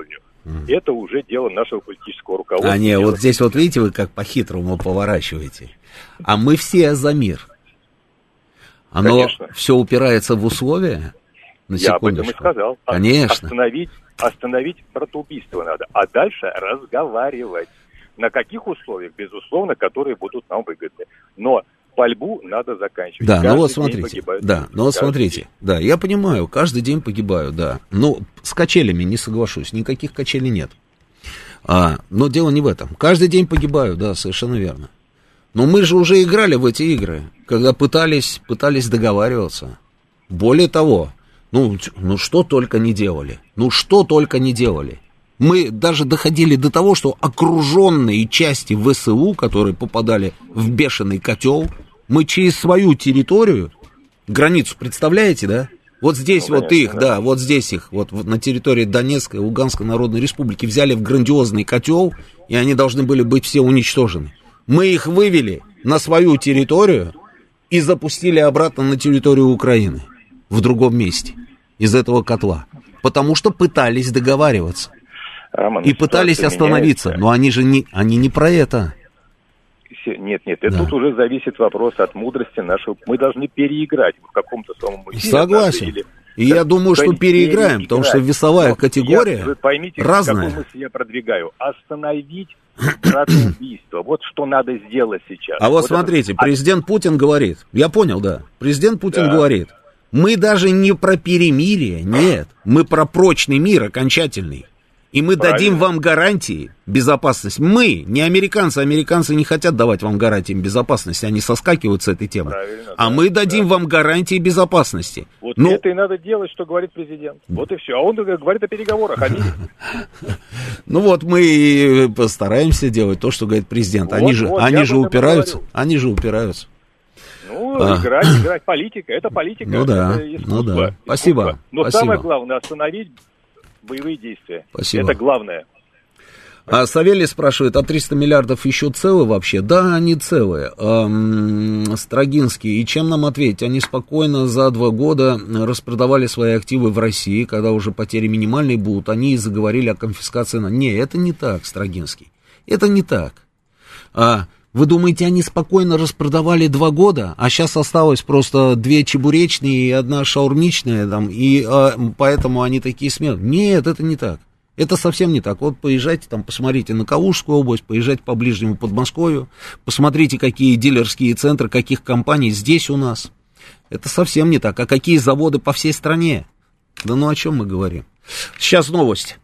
это уже дело нашего политического руководства. А не, вот здесь вот видите, вы как по-хитрому поворачиваете. А мы все за мир. Оно Конечно. все упирается в условия. Я об этом и сказал. Конечно. Остановить братоубийство надо, а дальше разговаривать. На каких условиях? Безусловно, которые будут нам выгодны. Но пальбу надо заканчивать. Да, ну вот смотрите. Да, ну вот смотрите. Да, я понимаю, каждый день погибаю, да. Ну, с качелями не соглашусь, никаких качелей нет. Но дело не в этом. Каждый день погибаю, да, совершенно верно. Но мы же уже играли в эти игры, когда пытались договариваться. Более того, ну что только не делали. Мы даже доходили до того, что окруженные части ВСУ, которые попадали в бешеный котел, мы через свою территорию, границу, представляете, да? Вот здесь вот их, да, вот здесь их, вот на территории Донецкой, Луганской Народной Республики взяли в грандиозный котел, и они должны были быть все уничтожены. Мы их вывели на свою территорию и запустили обратно на территорию Украины, в другом месте, из этого котла, потому что пытались договариваться. Роман, и пытались остановиться, но они не про это. Нет, это тут уже зависит вопрос от мудрости нашего. Мы должны переиграть в каком-то самом эфире. Согласен. И я думаю, что переиграем, потому что весовая категория вы поймите, разная. какую мысль я продвигаю. Остановить братоубийство. Вот что надо сделать сейчас. А вот смотрите, президент Путин говорит, я понял, да, президент Путин говорит, мы даже не про перемирие, нет, мы про прочный мир окончательный. И мы дадим вам гарантии безопасности. Мы, не американцы. Американцы не хотят давать вам гарантии безопасности. Они соскакивают с этой темы. Мы дадим вам гарантии безопасности. Вот это и надо делать, что говорит президент. Вот и все. А он говорит о переговорах. Ну вот мы постараемся делать то, что говорит президент. Они же упираются. Они же упираются. Ну, играть. Политика. Это политика. Это искусство. Спасибо. Но самое главное, остановить боевые действия. Спасибо. Это главное. Савелий спрашивает, а 300 миллиардов еще целы вообще? Да, они целые. Строгинский, и чем нам ответить? Они спокойно за 2 года распродавали свои активы в России, когда уже потери минимальные будут, они и заговорили о конфискации. Не, это не так, Строгинский. Это не так. Вы думаете, они спокойно распродавали 2 года, а сейчас осталось просто 2 чебуречные и 1 шаурмичная, там, и поэтому они такие смелые? Нет, это не так. Это совсем не так. Вот поезжайте там, посмотрите на Калужскую область, поезжайте по ближнему Подмосковью, посмотрите, какие дилерские центры, каких компаний здесь у нас. Это совсем не так. А какие заводы по всей стране? Да ну о чем мы говорим? Сейчас новость.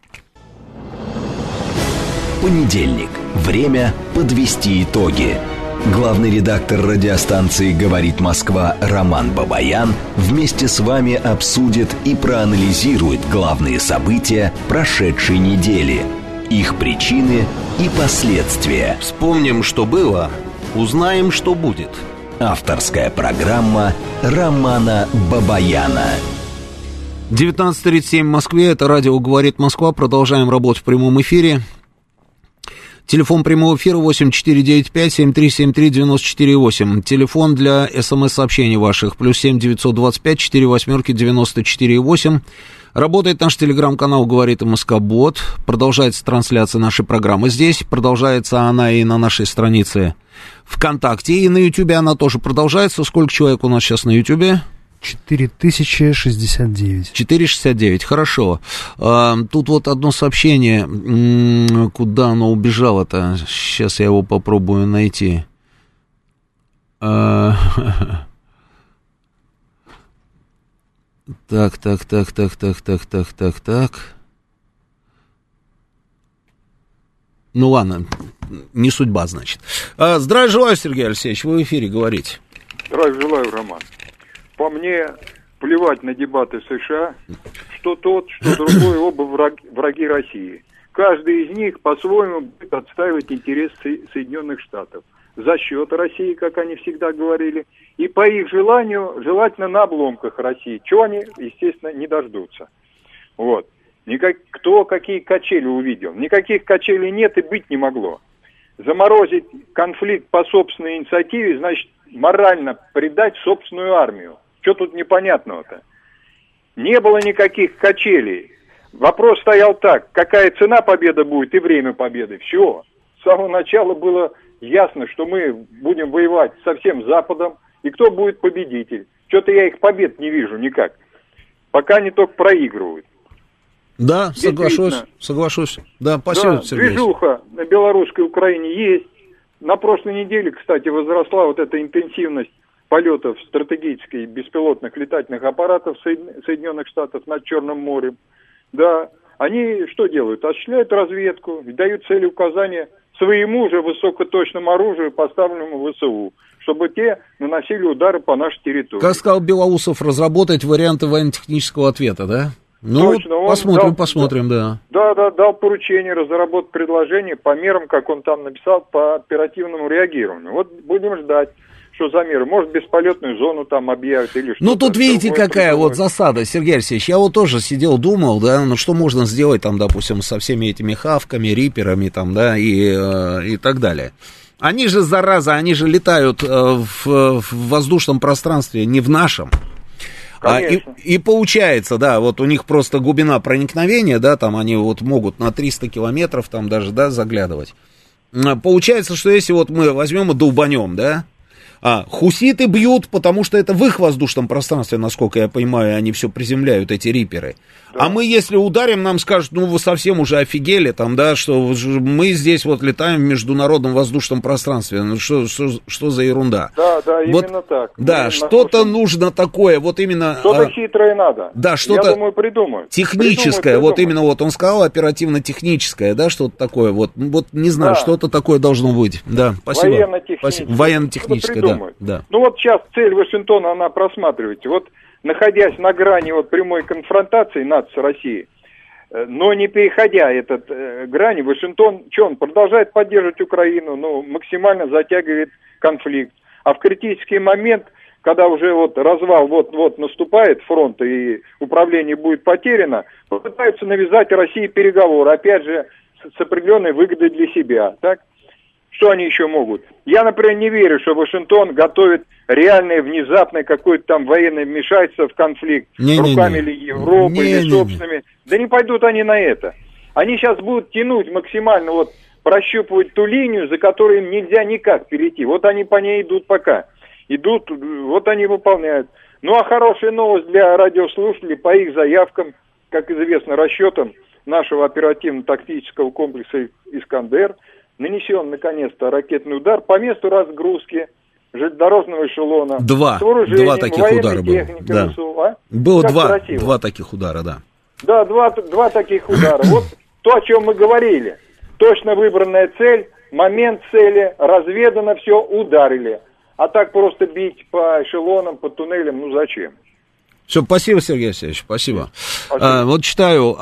Понедельник. Время подвести итоги. Главный редактор радиостанции «Говорит Москва» Роман Бабаян вместе с вами обсудит и проанализирует главные события прошедшей недели, их причины и последствия. Вспомним, что было, узнаем, что будет. Авторская программа Романа Бабаяна. 19:37 в Москве, это радио «Говорит Москва», продолжаем работать в прямом эфире. Телефон прямого эфира 8495-7373-94-8. Телефон для СМС-сообщений ваших. +7 925 48 94 8. Работает наш телеграм-канал «Говорит МСК-бот». Продолжается трансляция нашей программы здесь. Продолжается она и на нашей странице ВКонтакте. И на Ютубе она тоже продолжается. Сколько человек у нас сейчас на Ютубе? 4069. 469, хорошо. Тут вот одно сообщение, куда оно убежало-то? Сейчас я его попробую найти. Так. Ну ладно, не судьба, значит. Здравия желаю, Сергей Алексеевич, вы в эфире говорите. Здравия желаю, Роман. По мне, плевать на дебаты в США, что тот, что другой, оба враги России. Каждый из них по-своему будет отстаивать интересы Соединенных Штатов за счет России, как они всегда говорили, и по их желанию, желательно на обломках России, чего они, естественно, не дождутся. Вот. Кто какие качели увидел? Никаких качелей нет и быть не могло. Заморозить конфликт по собственной инициативе, значит, морально предать собственную армию. Что тут непонятного-то? Не было никаких качелей. Вопрос стоял так, какая цена победы будет и время победы. Все. С самого начала было ясно, что мы будем воевать со всем Западом, и кто будет победитель. Что-то я их побед не вижу никак. Пока они только проигрывают. Да, соглашусь. Да, спасибо, Сергей. Движуха на белорусской Украине есть. На прошлой неделе, кстати, возросла вот эта интенсивность полетов стратегических беспилотных летательных аппаратов Соединенных Штатов над Черным морем. Да, они что делают? Осуществляют разведку, дают цели указания своему же высокоточному оружию, поставленному в ВСУ, чтобы те наносили удары по нашей территории. Как сказал Белоусов, разработать варианты военно-технического ответа, да? Ну, точно, посмотрим, да. Да, дал поручение разработать предложение по мерам, как он там написал, по оперативному реагированию. Вот будем ждать, что за меры. Может, бесполетную зону там объявят или что-то. Ну, тут видите, какая вот засада, Сергей Алексеевич. Я вот тоже сидел, думал, да, ну, что можно сделать там, допустим, со всеми этими хавками, риперами там, да, и так далее. Они же, зараза, они же летают в воздушном пространстве, не в нашем. И получается, да, вот у них просто глубина проникновения, да, там они вот могут на 300 километров там даже, да, заглядывать. Получается, что если вот мы возьмем и долбанем, да, хуситы бьют, потому что это в их воздушном пространстве, насколько я понимаю, они все приземляют, эти риперы. Да. А мы, если ударим, нам скажут, ну, вы совсем уже офигели, там, да, что мы здесь вот летаем в международном воздушном пространстве. Ну, что за ерунда? Да, вот, именно так. Да, именно что-то нужно такое, вот именно... Что-то хитрое надо. Да, что-то... Я думаю, придумают. Техническое, вот именно вот он сказал, оперативно-техническое, да, что-то такое, вот не знаю, что-то такое должно быть. Да, спасибо. Военно-техническое, да. Ну, вот сейчас цель Вашингтона, она просматривается. Вот, находясь на грани вот прямой конфронтации НАТО с Россией, но не переходя этот грани, Вашингтон, что он продолжает поддерживать Украину, ну, максимально затягивает конфликт. А в критический момент, когда уже вот развал вот наступает фронт и управление будет потеряно, попытаются навязать России переговоры, опять же, с определенной выгодой для себя, так? Что они еще могут? Я, например, не верю, что Вашингтон готовит реальное, внезапное какое-то там военное вмешательство в конфликт руками или Европы, или собственными. Да не пойдут они на это. Они сейчас будут тянуть максимально, вот прощупывать ту линию, за которой им нельзя никак перейти. Вот они по ней идут пока. Идут, вот они выполняют. Ну а хорошая новость для радиослушателей, по их заявкам, как известно, расчетам нашего оперативно-тактического комплекса «Искандер», нанесен, наконец-то, ракетный удар по месту разгрузки железнодорожного эшелона. Два таких удара было. Да. Было два таких удара, да. Да, два таких удара. Вот то, о чем мы говорили. Точно выбранная цель, момент цели, разведано все, ударили. А так просто бить по эшелонам, по туннелям, ну зачем? Все, спасибо, Сергей Алексеевич, спасибо. Вот читаю...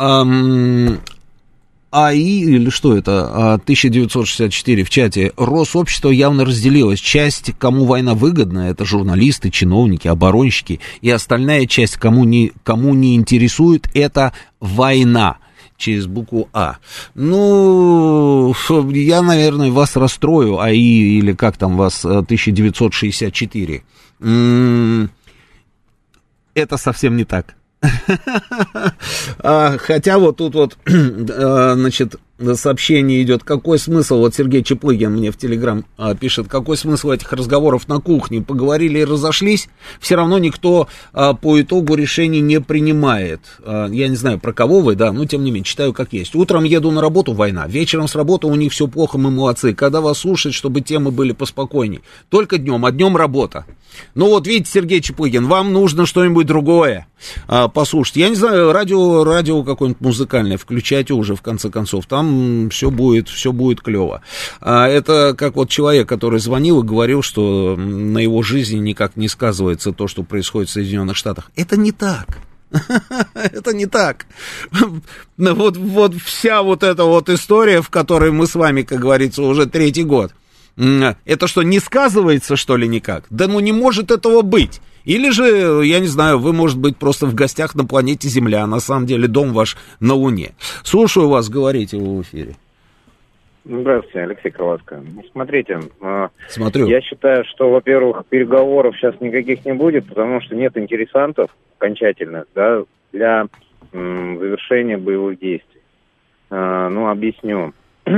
АИ, или что это, 1964 в чате, Рособщество явно разделилось. Часть, кому война выгодна, это журналисты, чиновники, оборонщики, и остальная часть, кому не интересует, это война. Через букву А. Ну, я, наверное, вас расстрою, АИ, или как там вас, 1964. Это совсем не так. Хотя вот тут вот, значит, сообщение идет, какой смысл, вот Сергей Чеплыгин мне в Телеграм пишет, какой смысл этих разговоров на кухне, поговорили и разошлись, все равно никто по итогу решений не принимает. Я не знаю, про кого вы, да, но тем не менее, читаю как есть. Утром еду на работу, война, вечером с работы у них все плохо, мы молодцы, когда вас слушать, чтобы темы были поспокойней, только днем, а днем работа. Ну вот видите, Сергей Чеплыгин, вам нужно что-нибудь другое послушать. Я не знаю, радио какое-нибудь музыкальное включайте уже, в конце концов, там все будет клево. Это как вот человек, который звонил и говорил, что на его жизни никак не сказывается то, что происходит в Соединенных Штатах. Это не так. Это не так. Вот вся вот эта вот история, в которой мы с вами, как говорится, уже 3-й год. Это что, не сказывается, что ли, никак? Да ну не может этого быть. Или же, я не знаю, вы, может быть, просто в гостях на планете Земля, а на самом деле дом ваш на Луне. Слушаю вас, говорите в эфире. Здравствуйте, Алексей Кроватко. Смотрите, смотрю. Я считаю, что, во-первых, переговоров сейчас никаких не будет, потому что нет интересантов окончательных, да, для завершения боевых действий. Объясню.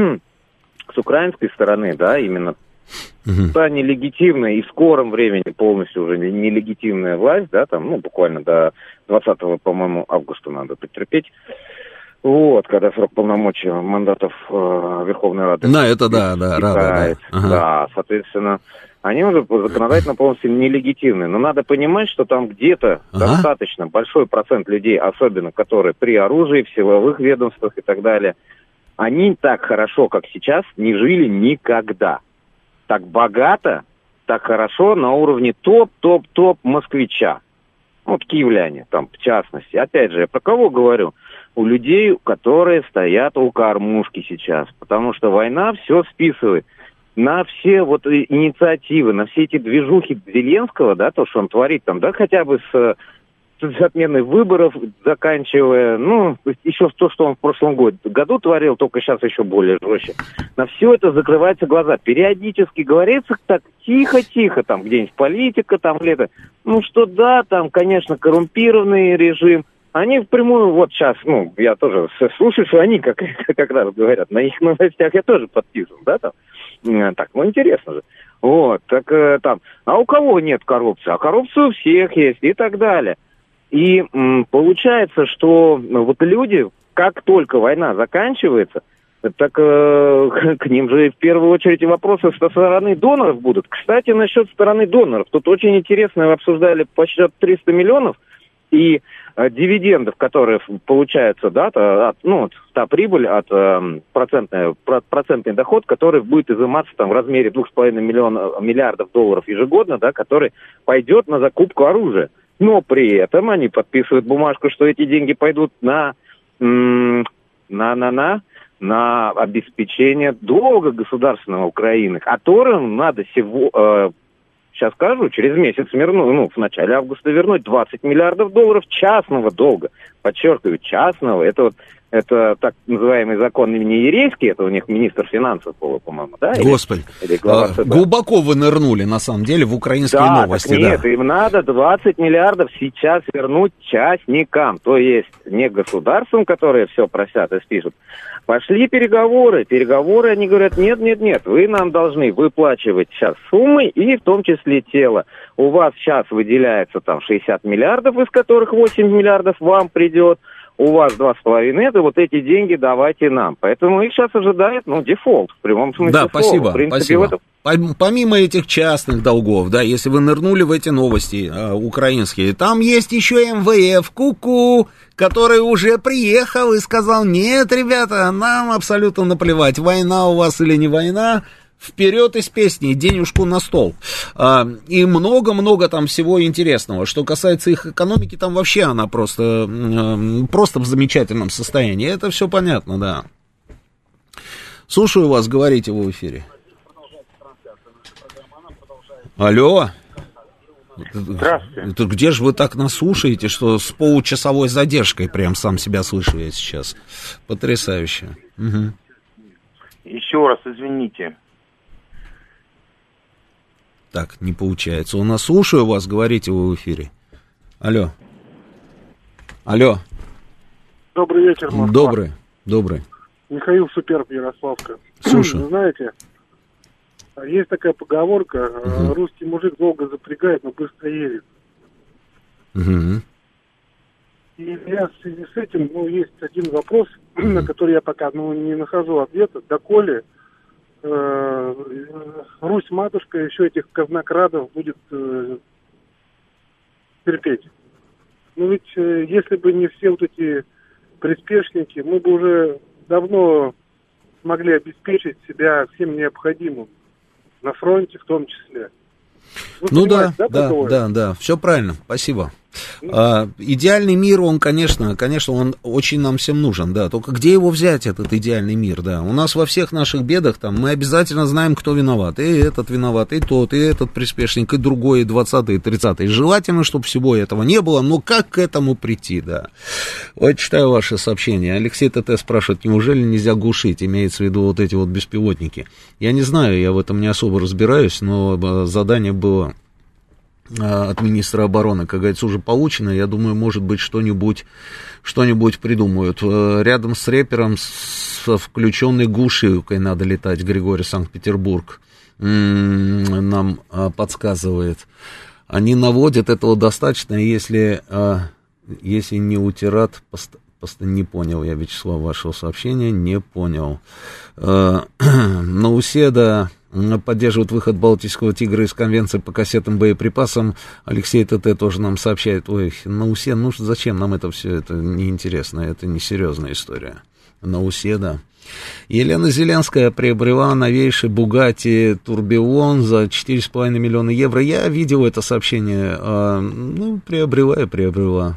С украинской стороны, да, именно та нелегитимная и в скором времени полностью уже нелегитимная власть, да, там, буквально до 20, по-моему, августа надо потерпеть. Вот, когда срок полномочий мандатов Верховной Рады. Да, это Рада, да. Ага. Да, соответственно, они уже законодательно полностью нелегитимны. Но надо понимать, что там где-то достаточно большой процент людей, особенно которые при оружии, в силовых ведомствах и так далее, они так хорошо, как сейчас, не жили никогда. Так богато, так хорошо на уровне топ москвича. Вот киевляне там, в частности. Опять же, я про кого говорю? У людей, которые стоят у кормушки сейчас. Потому что война все списывает на все вот инициативы, на все эти движухи Зеленского, да, то, что он творит там, да, хотя бы с отменой выборов, заканчивая, еще то, что он в прошлом году творил, только сейчас еще более жестче. На все это закрываются глаза. Периодически говорится так тихо-тихо, там где-нибудь политика, там где-то, что да, там, конечно, коррумпированный режим. Они впрямую, вот сейчас, я тоже слушаю, что они как раз говорят, на их новостях я тоже подписан, да, там. Так, интересно же. Вот, так там, а у кого нет коррупции? А коррупция у всех есть и так далее. И получается, что вот люди, как только война заканчивается, так к ним же в первую очередь вопросы со стороны доноров будут. Кстати, насчет стороны доноров. Тут очень интересно, обсуждали почти 300 миллионов и дивидендов, которые получаются, да, та прибыль от процентный доход, который будет изыматься там в размере 2,5 миллиардов долларов ежегодно, да, который пойдет на закупку оружия. Но при этом они подписывают бумажку, что эти деньги пойдут на обеспечение долга государственного Украины, которым надо сейчас скажу, через месяц в начале августа вернуть 20 миллиардов долларов частного долга. Подчеркиваю, частного. Это так называемый закон имени Ерейский, это у них министр финансов был, по-моему, да? Господи, глубоко вы нырнули, на самом деле, в украинские новости. Нет, им надо 20 миллиардов сейчас вернуть частникам, то есть не государствам, которые все просят и спишут. Пошли переговоры, они говорят, нет, вы нам должны выплачивать сейчас суммы и в том числе тело. У вас сейчас выделяется там 60 миллиардов, из которых 8 миллиардов вам придет. У вас 2,5, это вот эти деньги давайте нам. Поэтому их сейчас ожидает, дефолт, в прямом смысле слова. Да, спасибо, в принципе, спасибо. Помимо этих частных долгов, да, если вы нырнули в эти новости украинские, там есть еще МВФ, который уже приехал и сказал, нет, ребята, нам абсолютно наплевать, война у вас или не война, вперед из песни, денежку на стол. И много-много там всего интересного. Что касается их экономики, там вообще она просто в замечательном состоянии. Это все понятно, да. Слушаю вас, говорите вы в эфире. Алло. Здравствуйте. Где же вы так нас слушаете, что с получасовой задержкой прям сам себя слышу я сейчас. Потрясающе. Угу. Еще раз извините. Так, не получается. У нас слушаю вас, говорите вы в эфире. Алло. Добрый вечер, Москва. Добрый. Михаил Суперб, Ярославка. Слушаю. Знаете, есть такая поговорка, русский мужик долго запрягает, но быстро едет. Угу. И я в связи с этим, есть один вопрос, на который я пока не нахожу ответа. Доколе Русь-матушка еще этих казнокрадов будет терпеть? Ведь если бы не все вот эти приспешники, мы бы уже давно смогли обеспечить себя всем необходимым. На фронте в том числе. Вы да, все правильно, спасибо. Идеальный мир, он, конечно, он очень нам всем нужен, да, только где его взять, этот идеальный мир, да, у нас во всех наших бедах, там, мы обязательно знаем, кто виноват, и этот виноват, и тот, и этот приспешник, и другой, и 20-й, и 30-й, желательно, чтобы всего этого не было, но как к этому прийти, да. Вот читаю ваши сообщения, Алексей ТТ спрашивает, неужели нельзя глушить, имеется в виду вот эти вот беспилотники, я не знаю, я в этом не особо разбираюсь, но задание было от министра обороны, как говорится, уже получено. Я думаю, может быть, что-нибудь придумают. Рядом с рэпером со включенной глушилкой надо летать. Григорий, Санкт-Петербург, нам подсказывает. Они наводят, этого достаточно, если не утират... Не понял я, Вячеслав, вашего сообщения, не понял. Науседа поддерживает выход Балтийского тигра из конвенции по кассетным боеприпасам. Алексей ТТ тоже нам сообщает. Ой, Науседа, ну зачем нам это все? Это неинтересно, это несерьезная история. Науседа. Елена Зеленская приобрела новейший Бугатти Турбион за 4,5 миллиона евро. Я видел это сообщение. Приобрела.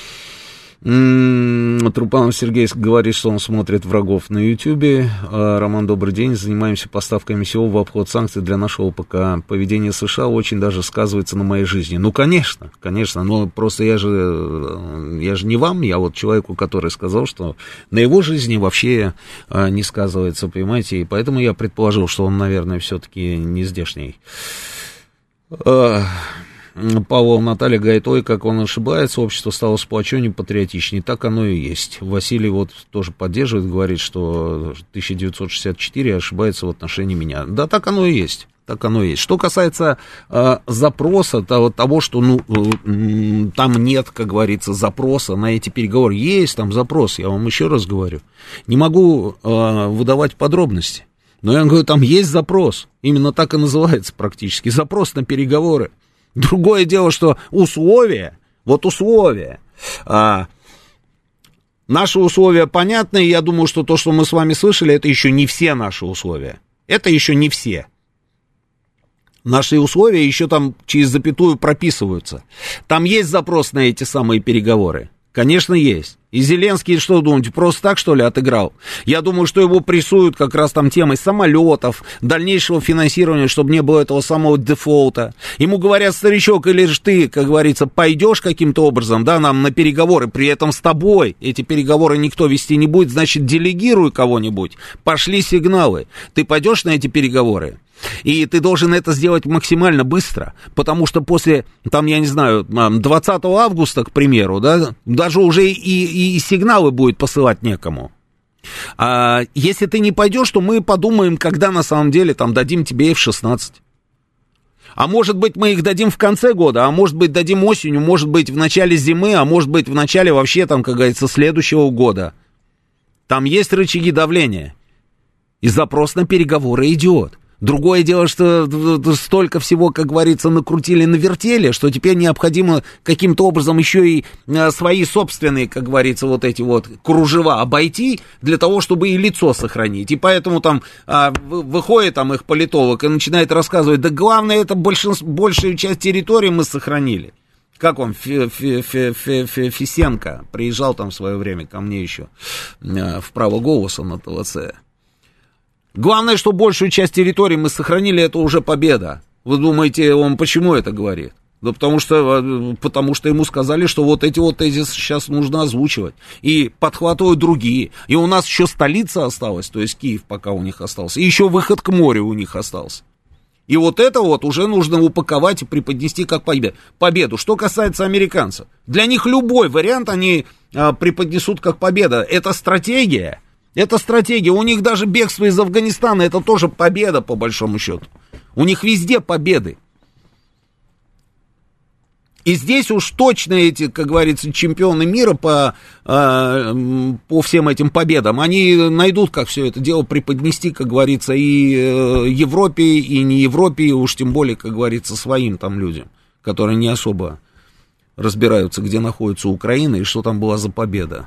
Трупанов Сергей говорит, что он смотрит врагов на Ютьюбе. Роман, добрый день. Занимаемся поставками всего в обход санкций для нашего ОПК. Поведение США очень даже сказывается на моей жизни. Ну, конечно, но просто я же не вам, я вот человеку, который сказал, что на его жизни вообще не сказывается, понимаете, и поэтому я предположил, что он, наверное, все-таки не здешний. Павел, Наталья говорит, ой, как он ошибается, общество стало сплоченнее, патриотичнее. Так оно и есть. Василий вот тоже поддерживает, говорит, что 1964 ошибается в отношении меня. Да, так оно и есть. Так оно и есть. Что касается запроса, того, что там нет, как говорится, запроса на эти переговоры. Есть там запрос, я вам еще раз говорю. Не могу выдавать подробности. Но я говорю, там есть запрос. Именно так и называется практически. Запрос на переговоры. Другое дело, что условия, наши условия понятны, и я думаю, что то, что мы с вами слышали, это еще не все наши условия. Это еще не все. Наши условия еще там через запятую прописываются. Там есть запрос на эти самые переговоры? Конечно, есть. И Зеленский, что думаете, просто так, что ли, отыграл? Я думаю, что его прессуют как раз там темой самолетов, дальнейшего финансирования, чтобы не было этого самого дефолта. Ему говорят, старичок, или же ты, как говорится, пойдешь каким-то образом, да, нам на переговоры, при этом с тобой эти переговоры никто вести не будет, значит, делегируй кого-нибудь. Пошли сигналы. Ты пойдешь на эти переговоры? И ты должен это сделать максимально быстро, потому что после, там, я не знаю, 20 августа, к примеру, да, даже уже и сигналы будет посылать некому. А если ты не пойдешь, то мы подумаем, когда на самом деле там дадим тебе F-16. А может быть, мы их дадим в конце года, а может быть, дадим осенью, может быть, в начале зимы, а может быть, в начале вообще, там, как говорится, следующего года. Там есть рычаги давления, и запрос на переговоры идет. Другое дело, что столько всего, как говорится, накрутили, навертели, что теперь необходимо каким-то образом еще и свои собственные, как говорится, вот эти вот кружева обойти для того, чтобы и лицо сохранить. И поэтому там выходит там их политолог и начинает рассказывать, да главное, это большую часть территории мы сохранили. Как он, Фисенко, приезжал там в свое время ко мне еще в право голоса на ТВЦ. Главное, что большую часть территории мы сохранили, это уже победа. Вы думаете, он почему это говорит? Да потому что ему сказали, что вот эти вот тезисы сейчас нужно озвучивать. И подхватывают другие. И у нас еще столица осталась, то есть Киев пока у них остался. И еще выход к морю у них остался. И вот это вот уже нужно упаковать и преподнести как победу. Что касается американцев, для них любой вариант они преподнесут как победа. Это стратегия. Это стратегия. У них даже бегство из Афганистана, это тоже победа, по большому счету. У них везде победы. И здесь уж точно эти, как говорится, чемпионы мира по всем этим победам, они найдут, как все это дело преподнести, как говорится, и Европе, и не Европе, и уж тем более, как говорится, своим там людям, которые не особо разбираются, где находится Украина и что там была за победа.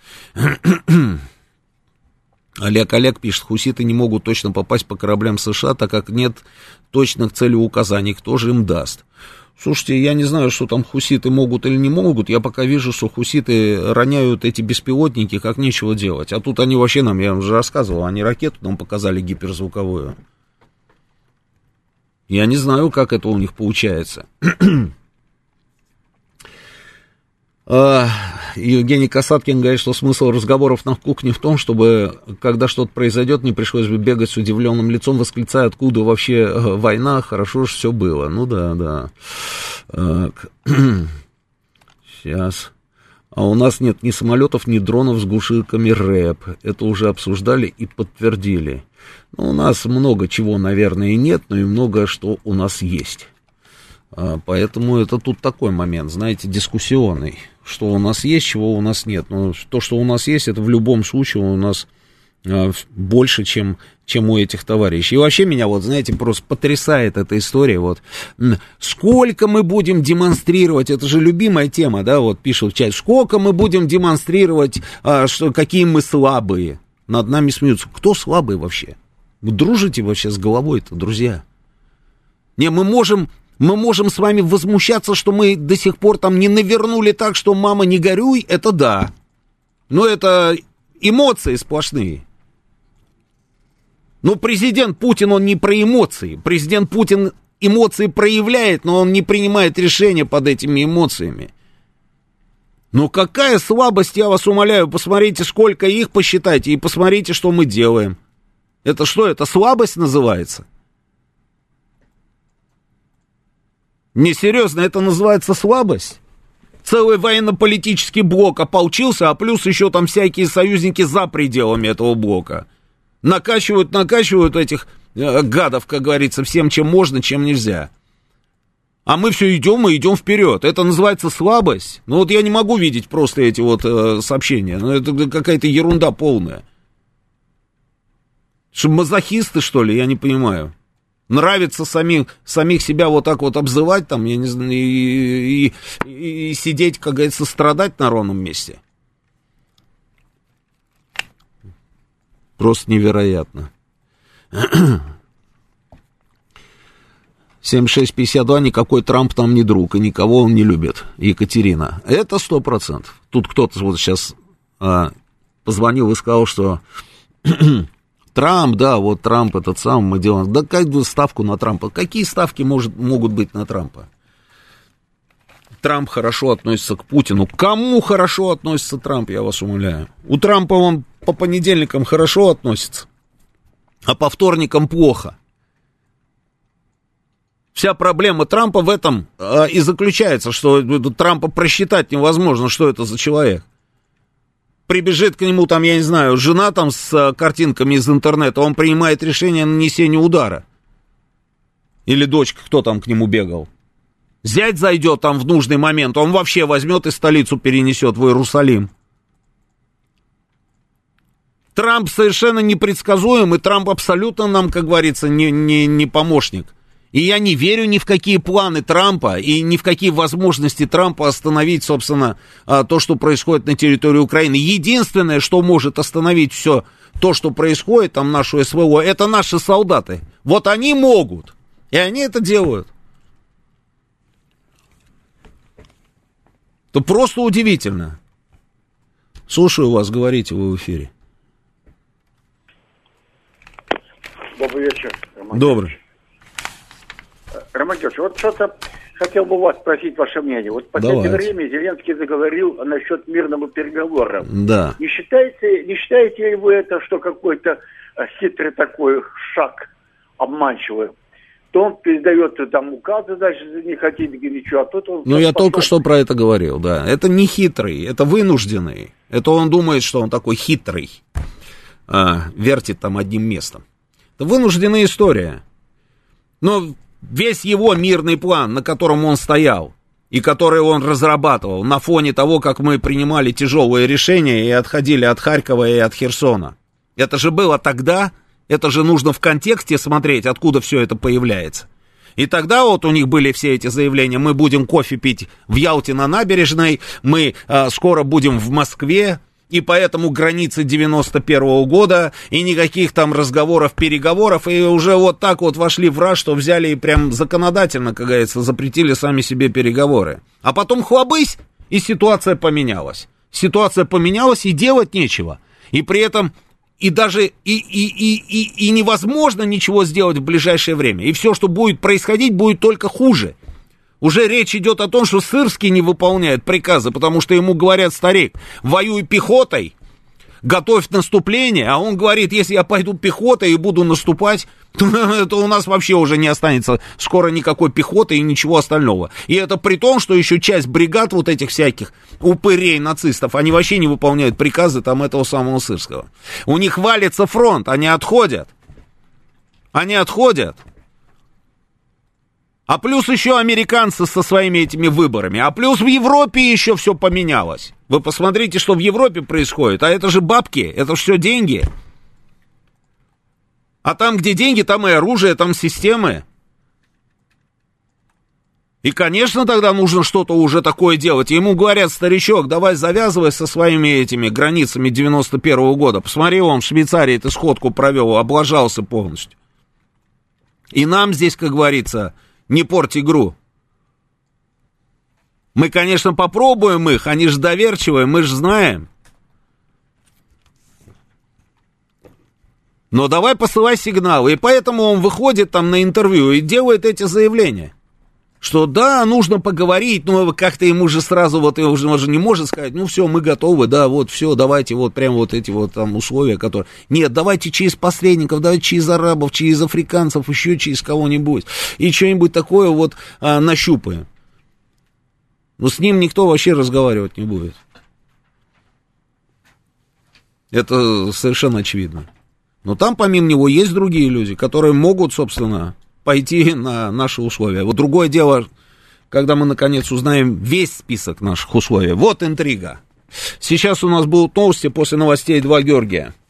Олег пишет, хуситы не могут точно попасть по кораблям США, так как нет точных целеуказаний, кто же им даст. Слушайте, я не знаю, что там хуситы могут или не могут, я пока вижу, что хуситы роняют эти беспилотники, как нечего делать. А тут они вообще нам, я вам уже рассказывал, они ракету нам показали гиперзвуковую. Я не знаю, как это у них получается. Евгений Касаткин говорит, что смысл разговоров на кухне в том, чтобы, когда что-то произойдет, не пришлось бы бегать с удивленным лицом, восклицая, откуда вообще война, хорошо же все было. Ну да. Так. Сейчас. А у нас нет ни самолетов, ни дронов с глушилками рэп. Это уже обсуждали и подтвердили. Ну, у нас много чего, наверное, и нет, но и много что у нас есть. Поэтому это тут такой момент, знаете, дискуссионный. Что у нас есть, чего у нас нет. Но то, что у нас есть, это в любом случае у нас больше, чем у этих товарищей. И вообще меня, вот, знаете, просто потрясает эта история. Вот. Сколько мы будем демонстрировать, это же любимая тема, да, вот пишут в чате, сколько мы будем демонстрировать, какие мы слабые. Над нами смеются. Кто слабый вообще? Вы дружите вообще с головой-то, друзья? Не, мы можем с вами возмущаться, что мы до сих пор там не навернули так, что мама не горюй, это да. Но это эмоции сплошные. Но президент Путин, он не про эмоции. Президент Путин эмоции проявляет, но он не принимает решения под этими эмоциями. Но какая слабость, я вас умоляю, посмотрите, сколько их, посчитайте, и посмотрите, что мы делаем. Это что, это слабость называется? Несерьезно, это называется слабость? Целый военно-политический блок ополчился, а плюс еще там всякие союзники за пределами этого блока. Накачивают этих гадов, как говорится, всем, чем можно, чем нельзя. А мы все идем и идем вперед. Это называется слабость? Ну вот я не могу видеть просто эти вот сообщения. Ну это какая-то ерунда полная. Что, мазохисты, что ли? Я не понимаю. Нравится самих себя вот так вот обзывать, там, я не знаю, и сидеть, как говорится, страдать на ровном месте. Просто невероятно. 7652, никакой Трамп нам не друг, и никого он не любит. Екатерина. Это 100%. Тут кто-то вот сейчас позвонил и сказал, что Трамп, да, вот Трамп этот самый, мы делаем. Да как бы ставку на Трампа? Какие ставки могут быть на Трампа? Трамп хорошо относится к Путину. Кому хорошо относится Трамп, я вас умоляю? У Трампа он по понедельникам хорошо относится, а по вторникам плохо. Вся проблема Трампа в этом и заключается, что Трампа просчитать невозможно, что это за человек. Прибежит к нему, там, я не знаю, жена там с картинками из интернета, он принимает решение о нанесении удара. Или дочка, кто там к нему бегал. Зять зайдет там в нужный момент, он вообще возьмет и столицу перенесет в Иерусалим. Трамп совершенно непредсказуем, и Трамп абсолютно нам, как говорится, не помощник. И я не верю ни в какие планы Трампа и ни в какие возможности Трампа остановить, собственно, то, что происходит на территории Украины. Единственное, что может остановить все то, что происходит, там, нашу СВО, это наши солдаты. Вот они могут, и они это делают. Это просто удивительно. Слушаю вас, говорите вы в эфире. Добрый вечер, Роман. Добрый. Роман Георгиевич, вот что-то хотел бы у вас спросить ваше мнение. Вот в последнее время Зеленский заговорил насчет мирного переговора. Да. Не считаете ли вы это, что какой-то хитрый такой шаг обманчивый? То он передает там указы, даже не хотите ничего, а тут он... Ну, я только что про это говорил, да. Это не хитрый, это вынужденный. Это он думает, что он такой хитрый. Вертит там одним местом. Это вынужденная история. Но весь его мирный план, на котором он стоял, и который он разрабатывал на фоне того, как мы принимали тяжелые решения и отходили от Харькова и от Херсона. Это же было тогда, это же нужно в контексте смотреть, откуда все это появляется. И тогда вот у них были все эти заявления: мы будем кофе пить в Ялте на набережной, мы скоро будем в Москве, и поэтому границы 91-го года, и никаких там разговоров, переговоров, и уже вот так вот вошли в раз, что взяли и прям законодательно, как говорится, запретили сами себе переговоры. А потом хлобысь, и ситуация поменялась. Ситуация поменялась, и делать нечего. И при этом, и даже, и невозможно ничего сделать в ближайшее время. И все, что будет происходить, будет только хуже. Уже речь идет о том, что Сырский не выполняет приказы, потому что ему говорят: старик, воюй пехотой, готовь наступление, а он говорит, если я пойду пехотой и буду наступать, то у нас вообще уже не останется скоро никакой пехоты и ничего остального. И это при том, что еще часть бригад вот этих всяких упырей нацистов, они вообще не выполняют приказы там этого самого Сырского. У них валится фронт, они отходят. Они отходят. А плюс еще американцы со своими этими выборами. А плюс в Европе еще все поменялось. Вы посмотрите, что в Европе происходит. А это же бабки, это же все деньги. А там, где деньги, там и оружие, там системы. И, конечно, тогда нужно что-то уже такое делать. Ему говорят, старичок, давай завязывай со своими этими границами 91-го года. Посмотри, он в Швейцарии ты сходку провел, облажался полностью. И нам здесь, как говорится, не порть игру. Мы, конечно, попробуем их, они же доверчивые, мы же знаем. Но давай посылай сигналы. И поэтому он выходит там на интервью и делает эти заявления. Что да, нужно поговорить, но как-то ему же сразу, вот он же не может сказать, ну все, мы готовы, да, вот все, давайте вот прям вот эти вот там условия, которые... Нет, давайте через посредников, давайте через арабов, через африканцев, еще через кого-нибудь. И что-нибудь такое вот нащупаем. Но с ним никто вообще разговаривать не будет. Это совершенно очевидно. Но там помимо него есть другие люди, которые могут, собственно... пойти на наши условия. Вот другое дело, когда мы, наконец, узнаем весь список наших условий. Вот интрига. Сейчас у нас будут новости, после новостей 2 Георгия.